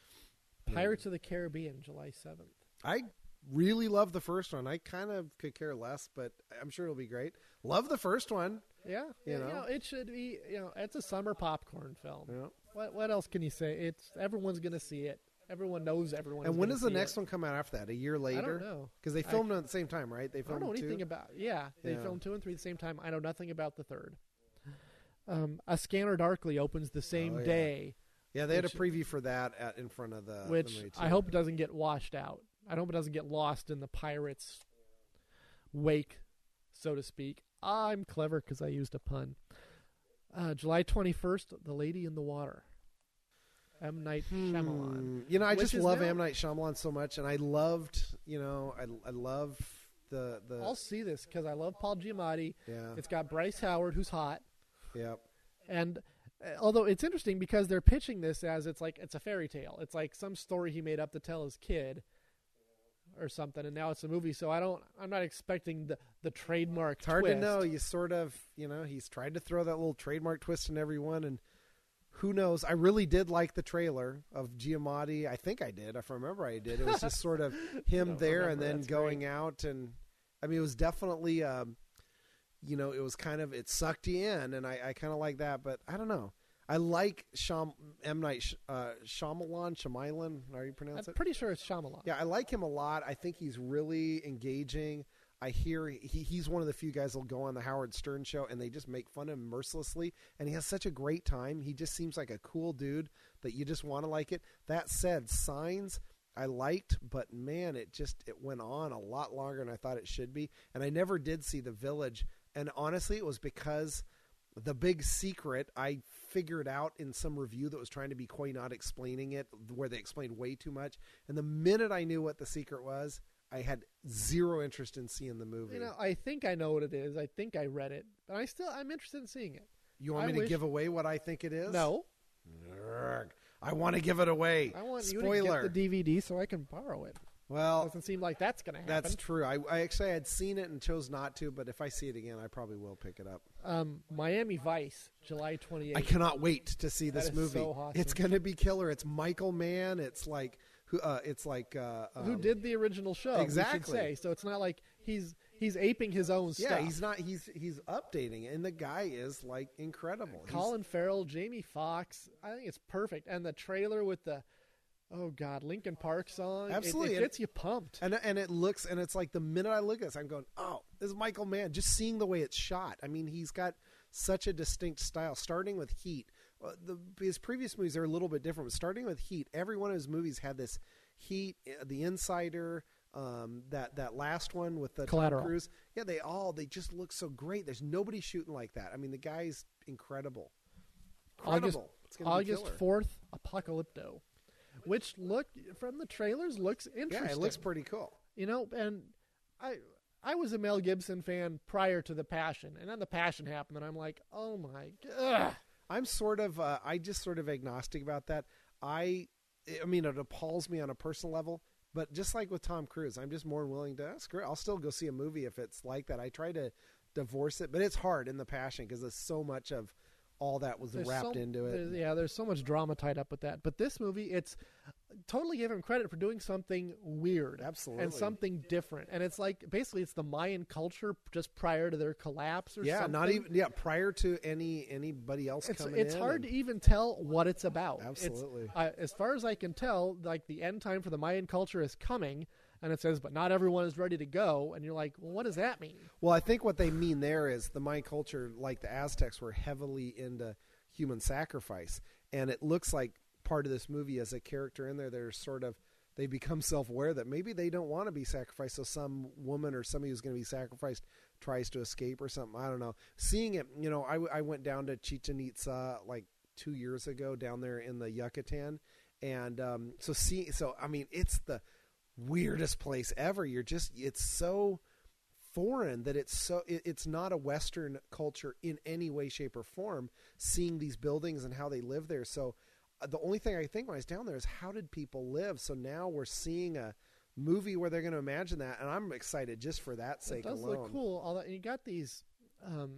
Pirates of the Caribbean, July seventh. I really love the first one. I kind of could care less, but I'm sure it'll be great. Love the first one. Yeah, You yeah, know? it should be. You know, it's a summer popcorn film. Yeah. What what else can you say? It's everyone's going to see it. Everyone knows everyone. And is when gonna does the see next it. one come out after that? A year later? I don't know. Because they I- filmed them at the same time, right? They I don't filmed know two? anything about. Yeah, they Yeah. filmed two and three at the same time. I know nothing about the third. Um, A Scanner Darkly opens the same Oh, yeah. day, Yeah, they had a which- preview for that at, in front of the. which the movie, I too. hope doesn't get washed out. I hope it doesn't get lost in the pirates' wake, so to speak. I'm clever because I used a pun. Uh, July twenty-first, The Lady in the Water. M. Night Shyamalan. Hmm. You know, I Which just is love now- M. Night Shyamalan so much, and I loved, you know, I, I love the the. I'll see this because I love Paul Giamatti. yeah, It's got Bryce Howard, who's hot. yeah. And uh, although it's interesting because they're pitching this as it's like it's a fairy tale. It's like some story he made up to tell his kid or something, and now it's a movie. So I don't. I'm not expecting the the trademark. It's hard twist. to know. You sort of, you know, he's tried to throw that little trademark twist in every one, and who knows? I really did like the trailer of Giamatti. I think I did. If I remember, I did. It was just sort of him there and then going great. out, and I mean, it was definitely, um, you know, it was kind of it sucked you in, and I, I kind of like that. But I don't know. I like Shyam, M. Night uh, Shyamalan, Shyamalan, how do you pronounce I'm it? I'm pretty sure it's Shyamalan. Yeah, I like him a lot. I think he's really engaging. I hear he, he's one of the few guys that'll go on the Howard Stern show and they just make fun of him mercilessly. And he has such a great time. He just seems like a cool dude that you just want to like it. That said, Signs I liked, but man, it just it went on a lot longer than I thought it should be. And I never did see The Village. And honestly, it was because The Big Secret, I figured out in some review that was trying to be coy, not explaining it, where they explained way too much. And the minute I knew what the secret was, I had zero interest in seeing the movie. You know, I think I know what it is. I think I read it, but I still I'm interested in seeing it. You want I me wish... to give away what I think it is? No. Urgh. I want to give it away. I want Spoiler. you to get the D V D so I can borrow it. Well, doesn't seem like that's going to happen. That's true. I, I actually had seen it and chose not to, but if I see it again, I probably will pick it up. Um, Miami Vice, July twenty-eighth. I cannot wait to see this that is movie. So awesome. It's going to be killer. It's Michael Mann. It's like who? Uh, it's like uh, um, who did the original show? Exactly. We should say. So it's not like he's he's aping his own yeah, stuff. Yeah, he's not. He's he's updating it, and the guy is like incredible. Colin he's, Farrell, Jamie Foxx. I think it's perfect. And the trailer with the oh god, Linkin Park song. Absolutely, it, it gets you pumped. And and it looks and it's like the minute I look at this, I'm going, oh, this is Michael Mann. Just seeing the way it's shot. I mean, he's got such a distinct style. Starting with Heat, uh, the, his previous movies are a little bit different. But starting with Heat, every one of his movies had this Heat, The Insider. Um, that that last one with the Collateral. Tom Cruise. Yeah, they all they just look so great. There's nobody shooting like that. I mean, the guy's incredible. Incredible. August fourth, Apocalypto. Which look from the trailers looks interesting. Yeah, it looks pretty cool. You know, and I I was a Mel Gibson fan prior to The Passion, and then The Passion happened, and I'm like, oh my god. I'm sort of uh, I just sort of agnostic about that. I I mean, it appalls me on a personal level, but just like with Tom Cruise, I'm just more willing to screw it. I'll still go see a movie if it's like that. I try to divorce it, but it's hard in The Passion because there's so much of all that was there's wrapped so, into it. There's, yeah, there's so much drama tied up with that. But this movie, it's totally give him credit for doing something weird. Absolutely. And something different. And it's like, basically, it's the Mayan culture just prior to their collapse or yeah, something. not even, yeah, prior to any anybody else it's, coming it's in. It's hard and... to even tell what it's about. Absolutely. It's, uh, as far as I can tell, like the end time for the Mayan culture is coming. And it says, but not everyone is ready to go. And you're like, well, what does that mean? Well, I think what they mean there is the Mayan culture, like the Aztecs, were heavily into human sacrifice. And it looks like part of this movie as a character in there, they're sort of, they become self-aware that maybe they don't want to be sacrificed. So some woman or somebody who's going to be sacrificed tries to escape or something. I don't know. Seeing it, you know, I, I went down to Chichen Itza like two years ago down there in the Yucatan. And um, so see, so, I mean, it's the weirdest place ever. You're just, it's so foreign that it's so it, it's not a Western culture in any way, shape, or form. Seeing these buildings and how they live there, so uh, the only thing I think when I was down there is how did people live. So now we're seeing a movie where they're going to imagine that, and I'm excited just for that sake alone. It does alone. look cool. Although you got these um,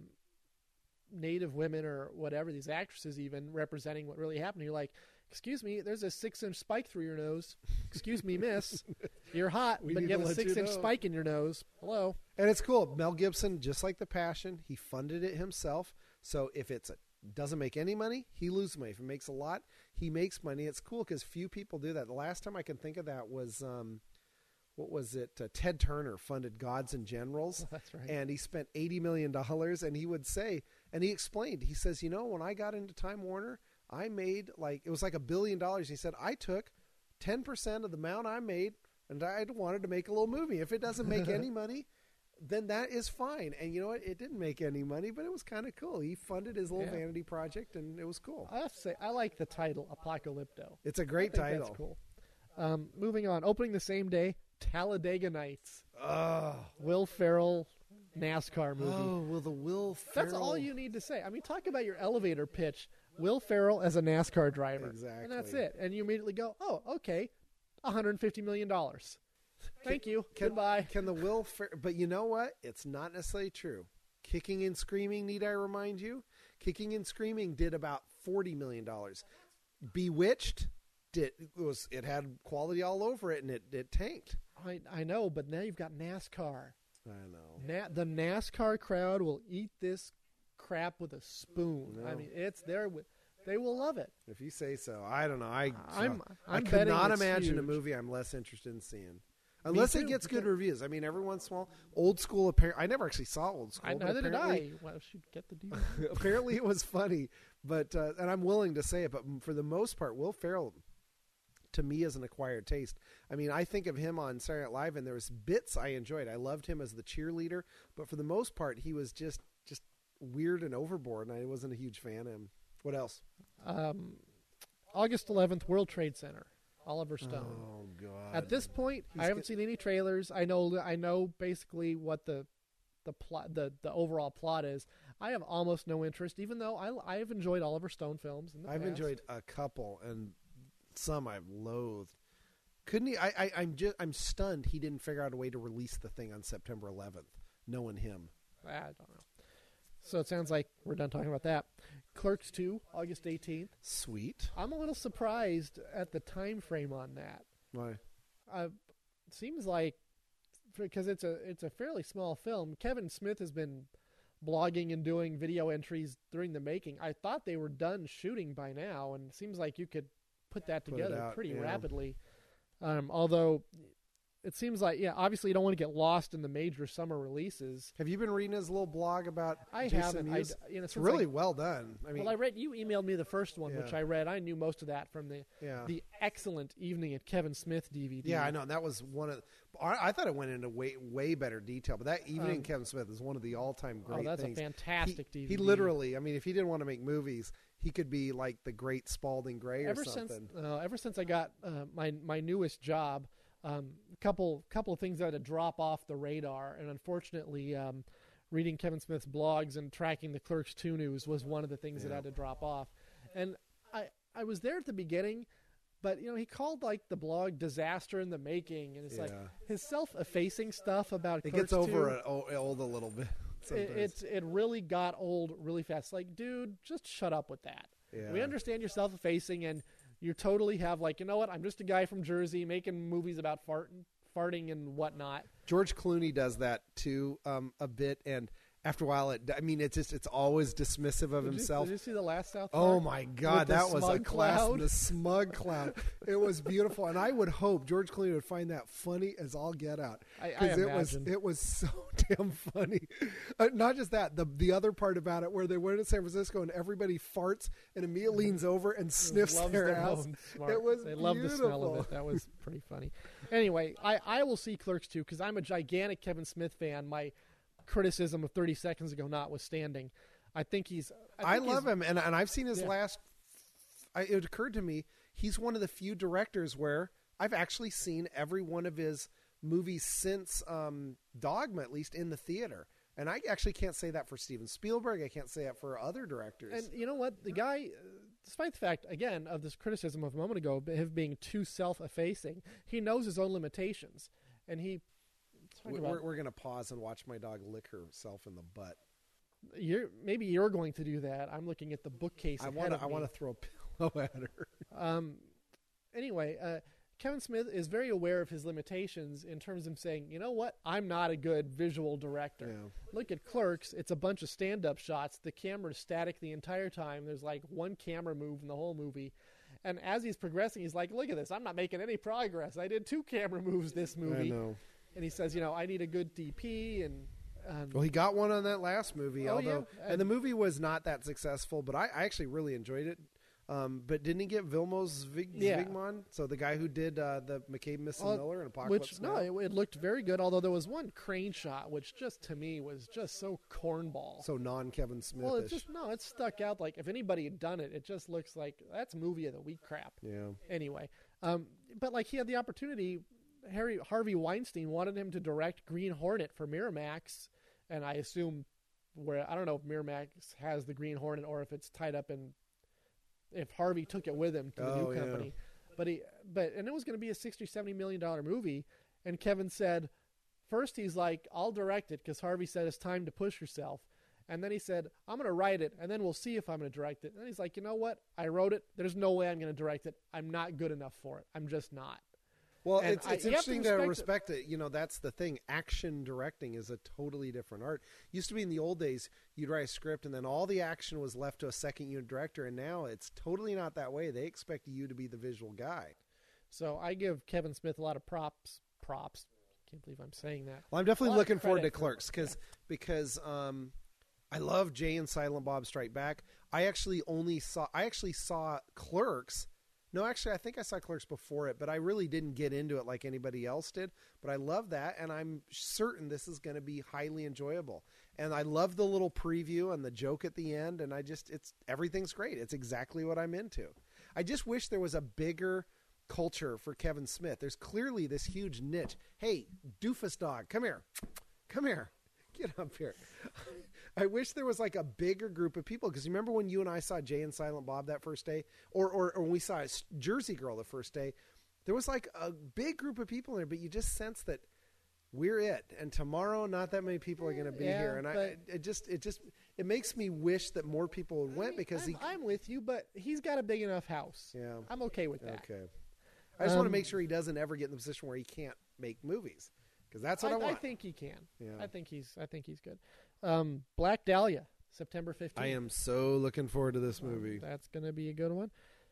Native women or whatever, these actresses even representing what really happened. You're like, excuse me, there's a six-inch spike through your nose. Excuse me, miss. You're hot, We but need you to have a let you six-inch know. spike in your nose. Hello. And it's cool. Mel Gibson, just like The Passion, he funded it himself. So if it's a, doesn't make any money, he loses money. If it makes a lot, he makes money. It's cool because few people do that. The last time I can think of that was, um, what was it? Uh, Ted Turner funded Gods and Generals. That's right. And he spent eighty million dollars. And he would say, and he explained, he says, you know, when I got into Time Warner, I made like, it was like a billion dollars. He said, I took ten percent of the amount I made and I wanted to make a little movie. If it doesn't make any money, then that is fine. And you know what? It didn't make any money, but it was kind of cool. He funded his little Yeah. vanity project and it was cool. I have to say, I like the title, Apocalypto. It's a great I think title. That's cool. Um, moving on. Opening the same day, Talladega Nights. Oh, Will Ferrell NASCAR movie. oh well, the Will Ferrell. That's all you need to say. I mean, talk about your elevator pitch. Will Ferrell as a NASCAR driver. Exactly. And that's it. And you immediately go, oh, okay, one hundred fifty million dollars. Thank you. Can, Goodbye. Can the Will Fer- But you know what? It's not necessarily true. Kicking and Screaming, need I remind you? Kicking and Screaming did about forty million dollars. Bewitched, did, it was it had quality all over it, and it, it tanked. I I know, but now you've got NASCAR. I know. Na- the NASCAR crowd will eat this crap with a spoon. No. I mean, it's there. With, they will love it. If you say so. I don't know. I I'm, so, I'm I could betting not it's imagine a huge. movie I'm less interested in seeing. Unless it too, gets good because- reviews. I mean, every once in a while, Old School. Appar- I never actually saw Old School. I, but neither did apparently- I. Well, should get the D V D. apparently, it was funny, but uh, and I'm willing to say it. But for the most part, Will Ferrell, to me, is an acquired taste. I mean, I think of him on Saturday Night Live, and there was bits I enjoyed. I loved him as the cheerleader, but for the most part, he was just just weird and overboard, and I wasn't a huge fan of him. What else? Um, August eleventh, World Trade Center. Oliver Stone. Oh God! At this point, He's I haven't get- seen any trailers. I know I know basically what the the plot the, the overall plot is. I have almost no interest, even though I I have enjoyed Oliver Stone films in the I've past. enjoyed a couple, and some I've loathed. Couldn't he? I, I I'm just I'm stunned he didn't figure out a way to release the thing on September eleventh, knowing him. I don't know. So it sounds like we're done talking about that. Clerks two, August eighteenth. Sweet. I'm a little surprised at the time frame on that. Why? Uh, it seems like because it's a it's a fairly small film. Kevin Smith has been blogging and doing video entries during the making. I thought they were done shooting by now, and it seems like you could put that Put it together out, pretty yeah. rapidly. Um, although it seems like, yeah, obviously you don't want to get lost in the major summer releases. Have you been reading his little blog about I Jason haven't. I, Mewes? you know, It's since really I, well done. I mean, well, I read you emailed me the first one, which Yeah. I read. I knew most of that from the yeah, the excellent Evening at Kevin Smith D V D. yeah, I know. And that was one of. I, I thought it went into way way better detail, but that evening Um, Kevin Smith is one of the all time Oh, great that's things. a fantastic he, D V he D. literally, I mean, if he didn't want to make movies, he could be like the great Spalding Gray or ever something. since uh, ever since I got uh, my my newest job, um, a couple couple of things had to drop off the radar, and unfortunately, um, reading Kevin Smith's blogs and tracking the Clerks two news was one of the things that Yeah. had to drop off. And I I was there at the beginning, but you know he called like the blog "disaster in the making," and it's like Yeah. his self-effacing stuff about It Clerks gets over two, it o- old a little bit. It, sometimes. it's it really got old really fast. Like, dude, just shut up with that. Yeah. We understand you're self-effacing and you totally have like, you know what? I'm just a guy from Jersey making movies about farting, farting and whatnot. George Clooney does that too, um, a bit, and after a while, it. I mean, it's just it's always dismissive of Did you, himself. did you see the last South Oh Park? my God, With the that was a smug class. cloud? The smug cloud. It was beautiful, and I would hope George Clooney would find that funny as all get out, I, I because it was imagine. it was so damn funny. Uh, not just that, the the other part about it, where they went to San Francisco and everybody farts, and Emil leans over and sniffs Loves their their ass. own smart. It was They love the smell of beautiful. it. That was pretty funny. Anyway, I, I will see Clerks two because I'm a gigantic Kevin Smith fan. My criticism of thirty seconds ago notwithstanding, I think he's. I, think love he's- him, and and I've seen his Yeah. last. I, it occurred to me he's one of the few directors where I've actually seen every one of his movies since um, Dogma, at least in the theater. And I actually can't say that for Steven Spielberg. I can't say that for other directors. And you know what? The guy, uh, despite the fact, again, of this criticism of a moment ago, of him being too self-effacing, he knows his own limitations. And he. talk we're about- we're going to pause and watch my dog lick herself in the butt. You're, maybe you're going to do that. I'm looking at the bookcase. I ahead want to. of I me. want to throw a pillow at her. Um, anyway, uh, Kevin Smith is very aware of his limitations in terms of saying, you know what, I'm not a good visual director. Yeah. Look at Clerks. It's a bunch of stand-up shots. The camera's static the entire time. There's like one camera move in the whole movie. And as he's progressing, he's like, look at this. I'm not making any progress. I did two camera moves this movie. I know. And he says, you know, I need a good D P and... Um, Well, he got one on that last movie, Oh, although, yeah. and the movie was not that successful, but I, I actually really enjoyed it. Um, but didn't he get Vilmos Zvig- Yeah. Zsigmond? So the guy who did uh, the McCabe, Missus Well, Miller, and Apocalypse which Now? no, it, it looked very good. Although there was one crane shot, which just to me was just so cornball. So non-Kevin Smith-ish. well, it just no, it stuck out. Like if anybody had done it, it just looks like that's movie of the week crap. yeah. Anyway, um, but like he had the opportunity. Harry Harvey Weinstein wanted him to direct Green Hornet for Miramax, and I assume where I don't know if Miramax has the Green Hornet or if it's tied up in if Harvey took it with him to the Oh, new yeah. company. But he but and it was going to be a sixty, seventy million dollar movie, and Kevin said first he's like, I'll direct it because Harvey said it's time to push yourself. And then he said, I'm going to write it, and then we'll see if I'm going to direct it. And he's like, you know what? I wrote it. There's no way I'm going to direct it. I'm not good enough for it. I'm just not. Well, And it's, I- it's you have to interesting to respect respect, it. You know, that's the thing. Action directing is a totally different art. Used to be in the old days, you'd write a script and then all the action was left to a second unit director. And now it's totally not that way. They expect you to be the visual guy. So I give Kevin Smith a lot of props. Props. Can't believe I'm saying that. Well, I'm definitely A lot of looking forward to credit for- Clerks because because um, I love Jay and Silent Bob Strike Back. I actually only saw I actually saw Clerks. No, actually, I think I saw Clerks before it, but I really didn't get into it like anybody else did. But I love that, and I'm certain this is going to be highly enjoyable. And I love the little preview and the joke at the end, and I just it's everything's great. It's exactly what I'm into. I just wish there was a bigger culture for Kevin Smith. There's clearly this huge niche. Hey, doofus dog, come here. Come here. Get up here. I wish there was like a bigger group of people because remember when you and I saw Jay and Silent Bob that first day, or, or, or when we saw Jersey Girl the first day, there was like a big group of people in there, but you just sense that we're it. And tomorrow, not that many people are going to be Yeah, here. And I, but- it just, it just, it makes me wish that more people went because I'm, he. I'm with you, but he's got a big enough house. Yeah. I'm okay with that. Okay. I just want to Um, make sure he doesn't ever get in the position where he can't make movies because that's what I, I, I want. think he can. Yeah. I think he's. I think he's good. Um, Black Dahlia, September fifteenth. I am so looking forward to this movie. That's going to be a good one.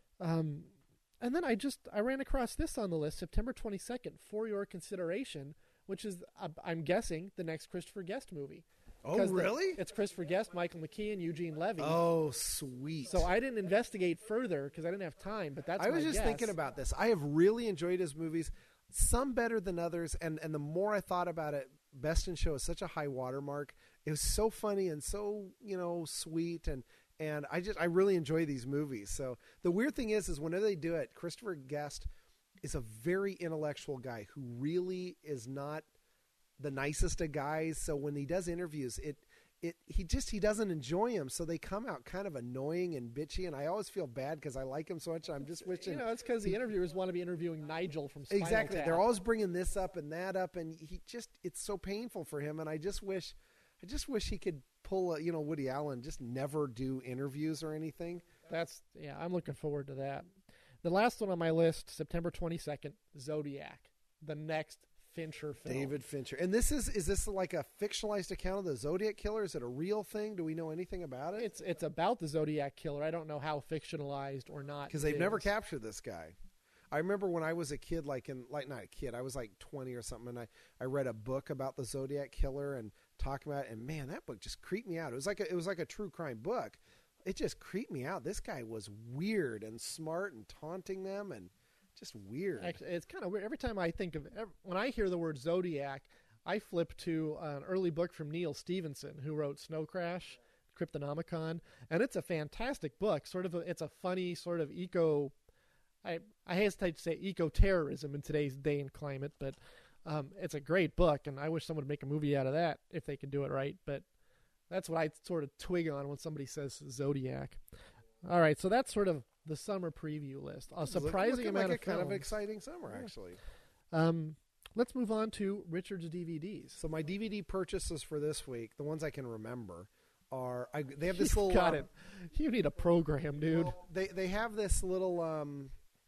Um, and then I just I ran across this on the list, September twenty-second, For Your Consideration, which is uh, I'm guessing the next Christopher Guest movie. Oh, 'Cause the- really? it's Christopher Guest, Michael McKean, Eugene Levy. Oh, sweet. So I didn't investigate further because I didn't have time. But that's I was my just guess. thinking about this. I have really enjoyed his movies, some better than others, and, and the more I thought about it, Best in Show is such a high watermark. It was so funny and so, you know, sweet, and and I just I really enjoy these movies. So the weird thing is, is whenever they do it, Christopher Guest is a very intellectual guy who really is not the nicest of guys. So when he does interviews, it it he just he doesn't enjoy them. So they come out kind of annoying and bitchy, and I always feel bad because I like him so much. I'm just wishing You know, it's because the interviewers want to be interviewing Nigel from Spinal exactly. Tap. They're always bringing this up and that up, and he just it's so painful for him. And I just wish, I just wish he could pull a, you know Woody Allen, just never do interviews or anything. That's yeah. I'm looking forward to that. The last one on my list, September twenty-second, Zodiac, the next Fincher film. David Fincher, and this is is this like a fictionalized account of the Zodiac killer? Is it a real thing? Do we know anything about it? It's it's about the Zodiac killer. I don't know how fictionalized or not. Because it they've never is. captured this guy. I remember when I was a kid, like in like not a kid, I was like twenty or something, and I, I read a book about the Zodiac killer and talking about it, and man, that book just creeped me out. It was like a, it was like a true crime book. It just creeped me out. This guy was weird and smart and taunting them and just weird. Actually, it's kind of weird. Every time I think of ev- when I hear the word Zodiac, I flip to an early book from Neil Stevenson, who wrote Snow Crash, Cryptonomicon, and it's a fantastic book. Sort of, a, it's a funny sort of eco. I I hesitate to say eco-terrorism in today's day and climate, but um, it's a great book, and I wish someone would make a movie out of that if they could do it right. But that's what I sort of twig on when somebody says Zodiac. All right, so that's sort of the summer preview list. A It's look- surprising looking amount like of a kind of films. exciting summer, Yeah. actually. Um, let's move on to Richard's D V Ds. So my D V D purchases for this week, the ones I can remember, are I, they have this You've little got um, it. You need a program, dude. Well, they they have this little um,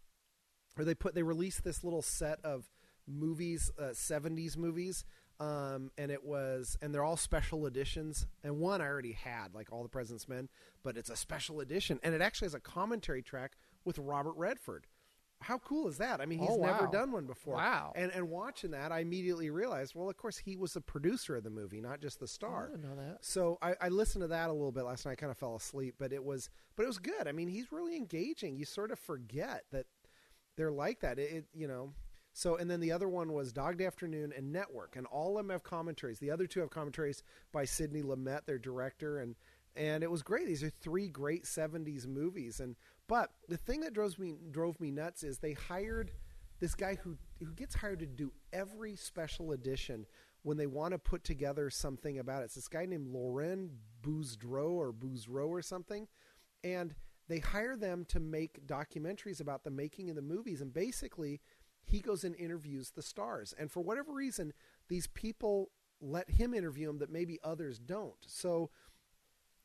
or they put they released this little set of movies, uh, seventies movies, um, and it was and they're all special editions. And one I already had, like All the President's Men, but it's a special edition, and it actually has a commentary track with Robert Redford. How cool is that? I mean, he's Oh, never wow. done one before. Wow. And and watching that, I immediately realized, well, of course, he was the producer of the movie, not just the star. I didn't know that. So I, I listened to that a little bit last night. I kind of fell asleep, but it was but it was good. I mean, he's really engaging. You sort of forget that they're like that. It, it you know. So and then the other one was Dog Day Afternoon and Network, and all of them have commentaries. The other two have commentaries by Sidney Lumet, their director, and and it was great. These are three great seventies movies. And but the thing that drove me drove me nuts is they hired this guy who who gets hired to do every special edition when they want to put together something about it. It's this guy named Laurent Boudreau or Boudreau or something, and they hire them to make documentaries about the making of the movies. And basically, he goes and interviews the stars. And for whatever reason, these people let him interview them that maybe others don't. So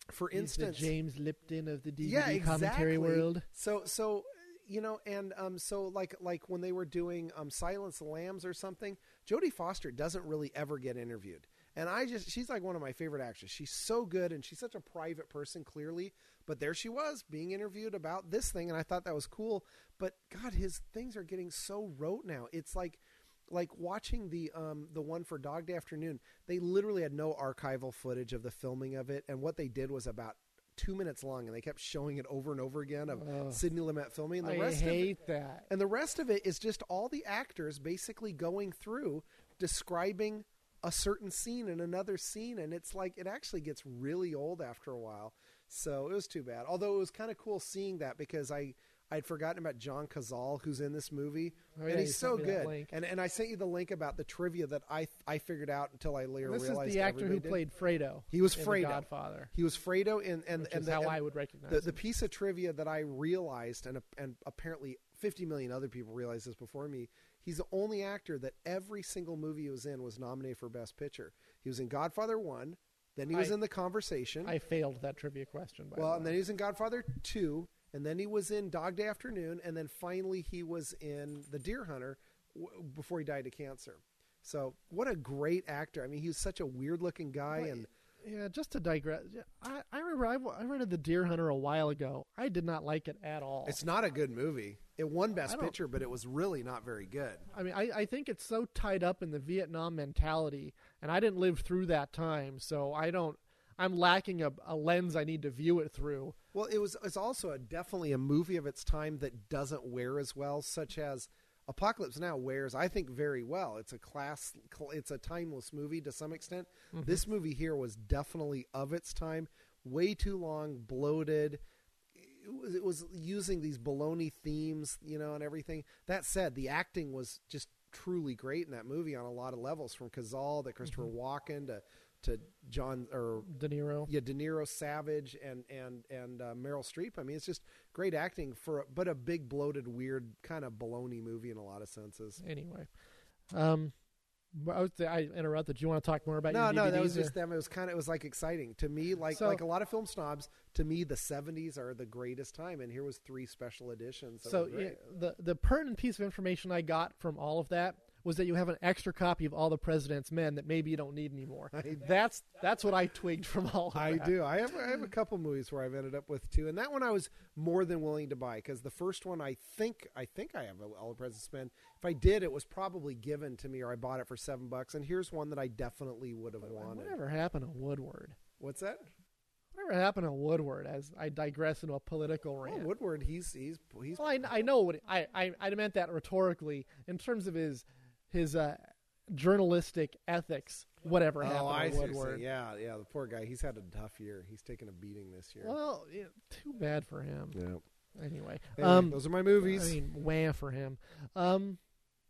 for He's instance, the James Lipton of the D V D yeah, exactly. commentary world. So, so you know, and um, so like like when they were doing um, Silence of the Lambs or something, Jodie Foster doesn't really ever get interviewed, and I just she's like one of my favorite actors. She's so good, and she's such a private person, clearly. But there she was being interviewed about this thing, and I thought that was cool. But God, his things are getting so rote now. It's like. Like watching the um, the one for Dog Day Afternoon, they literally had no archival footage of the filming of it, and what they did was about two minutes long, and they kept showing it over and over again of Ugh. Sidney Lumet filming. And the I rest hate of it, that. And the rest of it is just all the actors basically going through describing a certain scene and another scene, and it's like it actually gets really old after a while. So it was too bad. Although it was kind of cool seeing that because I. I'd forgotten about John Cazale, who's in this movie, Oh, and yeah, he's you so sent me that good. link. And and I sent you the link about the trivia that I I figured out until I later This is realized the actor who everybody did. played Fredo. He was in Fredo. The Godfather. He was Fredo, and and Which and is the, how and I would recognize the, him. the piece of trivia that I realized, and and apparently fifty million other people realized this before me. He's the only actor that every single movie he was in was nominated for Best Picture. He was in Godfather One, then he was I- in The Conversation. I failed that trivia question. By well, the and way. then he was in Godfather Two. And then he was in Dog Day Afternoon, and then finally he was in The Deer Hunter w- before he died of cancer. So what a great actor. I mean, he was such a weird-looking guy. Well, and yeah, just to digress, yeah, I, I remember I, I rented The Deer Hunter a while ago. I did not like it at all. It's not a good movie. It won I Best don't- Picture, but it was really not very good. I mean, I, I think it's so tied up in the Vietnam mentality, and I didn't live through that time, so I don't. I'm lacking a, a lens I need to view it through. Well, it was. It's also a, definitely a movie of its time that doesn't wear as well, such as Apocalypse Now wears, I think, very well. It's a class. It's a timeless movie to some extent. Mm-hmm. This movie here was definitely of its time. Way too long, bloated. It was, it was using these baloney themes, you know, and everything. That said, the acting was just truly great in that movie on a lot of levels, from Cazale to Christopher Mm-hmm. Walken to to John or De Niro. yeah, De Niro, Savage, and and and uh, Meryl Streep. I mean, it's just great acting for, but a big, bloated, weird kind of baloney movie in a lot of senses. Anyway, um, but I, was, I interrupted. Do you want to talk more about No, your no, D V Ds? that was or- just them. It was kind of, it was like exciting to me. Like So- like a lot of film snobs, to me, the seventies are the greatest time, and here was three special editions. that So were great. yeah, the the pertinent piece of information I got from all of that was that you have an extra copy of All the President's Men that maybe you don't need anymore. I- That's that's what I twigged from all of I that. do. I have I have a couple movies where I've ended up with two, and that one I was more than willing to buy because the first one I think I think I have All the President's Men. If I did, it was probably given to me, or I bought it for seven bucks. And here's one that I definitely would have wanted. Whatever happened to Woodward? What's that? Whatever happened to Woodward? As I digress into a political Oh, rant. Woodward. He's he's he's. Well, I, I know what I, I I meant that rhetorically in terms of his his uh, journalistic ethics. Whatever happened Oh, I to see what you're Woodward? saying. Yeah, yeah. The poor guy. He's had a tough year. He's taken a beating this year. Well, yeah, too bad for him. Yeah. Anyway, Anyway, um, those are my movies. I mean, wah for him. Um,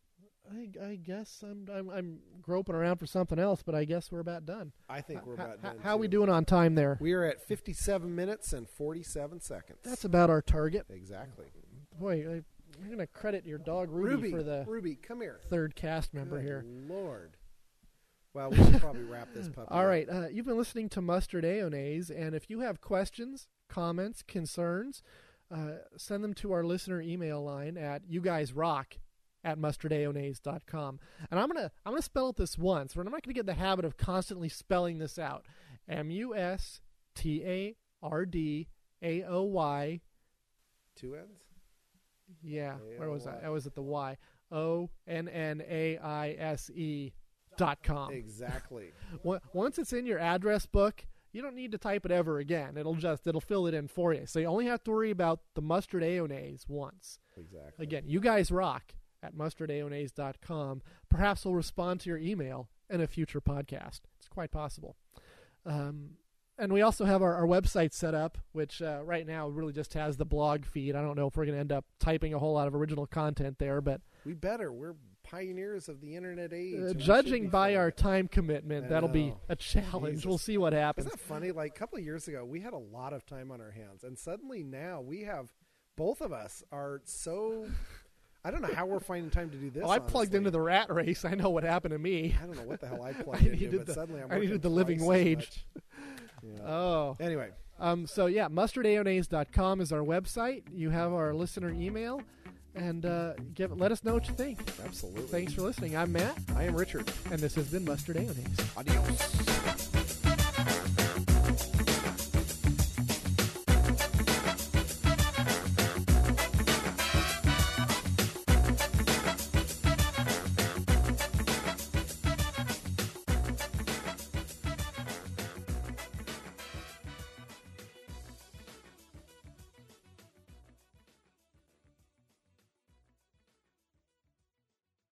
I, I guess I'm, I'm I'm groping around for something else, but I guess we're about done. I think we're H- about h- done. How too. we doing on time there? We are at fifty-seven minutes and forty-seven seconds. That's about our target. exactly. Boy, I, I'm going to credit your dog Ruby, Ruby, for the Ruby, come here. third cast member Good here. Lord. Well, we should probably wrap this puppy All up. right, uh, you've been listening to Mustard Aonaise, and if you have questions, comments, concerns, uh, send them to our listener email line at you guys rock at mustard aonaise dot com. And I'm gonna I'm gonna spell it this once, but I'm not gonna get in the habit of constantly spelling this out. M U S T A R D A O Y. Two ends? Yeah, where was A O Y. that? I was at the Y. O N N A I S E dot com. Exactly. Wa- Once it's in your address book, you don't need to type it ever again. It'll just it'll fill it in for you. So you only have to worry about the Mustard Aonaise once. Exactly. Again, you guys rock at mustard aonaise dot com. Perhaps we'll respond to your email in a future podcast. It's quite possible. Um, and we also have our, our website set up, which uh, right now really just has the blog feed. I don't know if we're going to end up typing a whole lot of original content there, but We better. We're pioneers of the internet age. uh, and we should judging be by fine. our time commitment, I that'll be know. a challenge. Jesus. We'll see what happens. Isn't that funny? Like a couple of years ago, we had a lot of time on our hands, and suddenly now we have, both of us are so. I don't know how we're finding time to do this. Well, I plugged honestly. into the rat race. I know what happened to me. I don't know what the hell I I plugged into, needed but the- suddenly I'm I needed working the living twice as wage. much. Yeah. Oh. Anyway, Um, so, yeah, mustard aonaise dot com is our website. You have our listener email. And uh, give, let us know what you think. Absolutely. Thanks for listening. I'm Matt. I am Richard. And this has been Mustard Aonaise. Adios.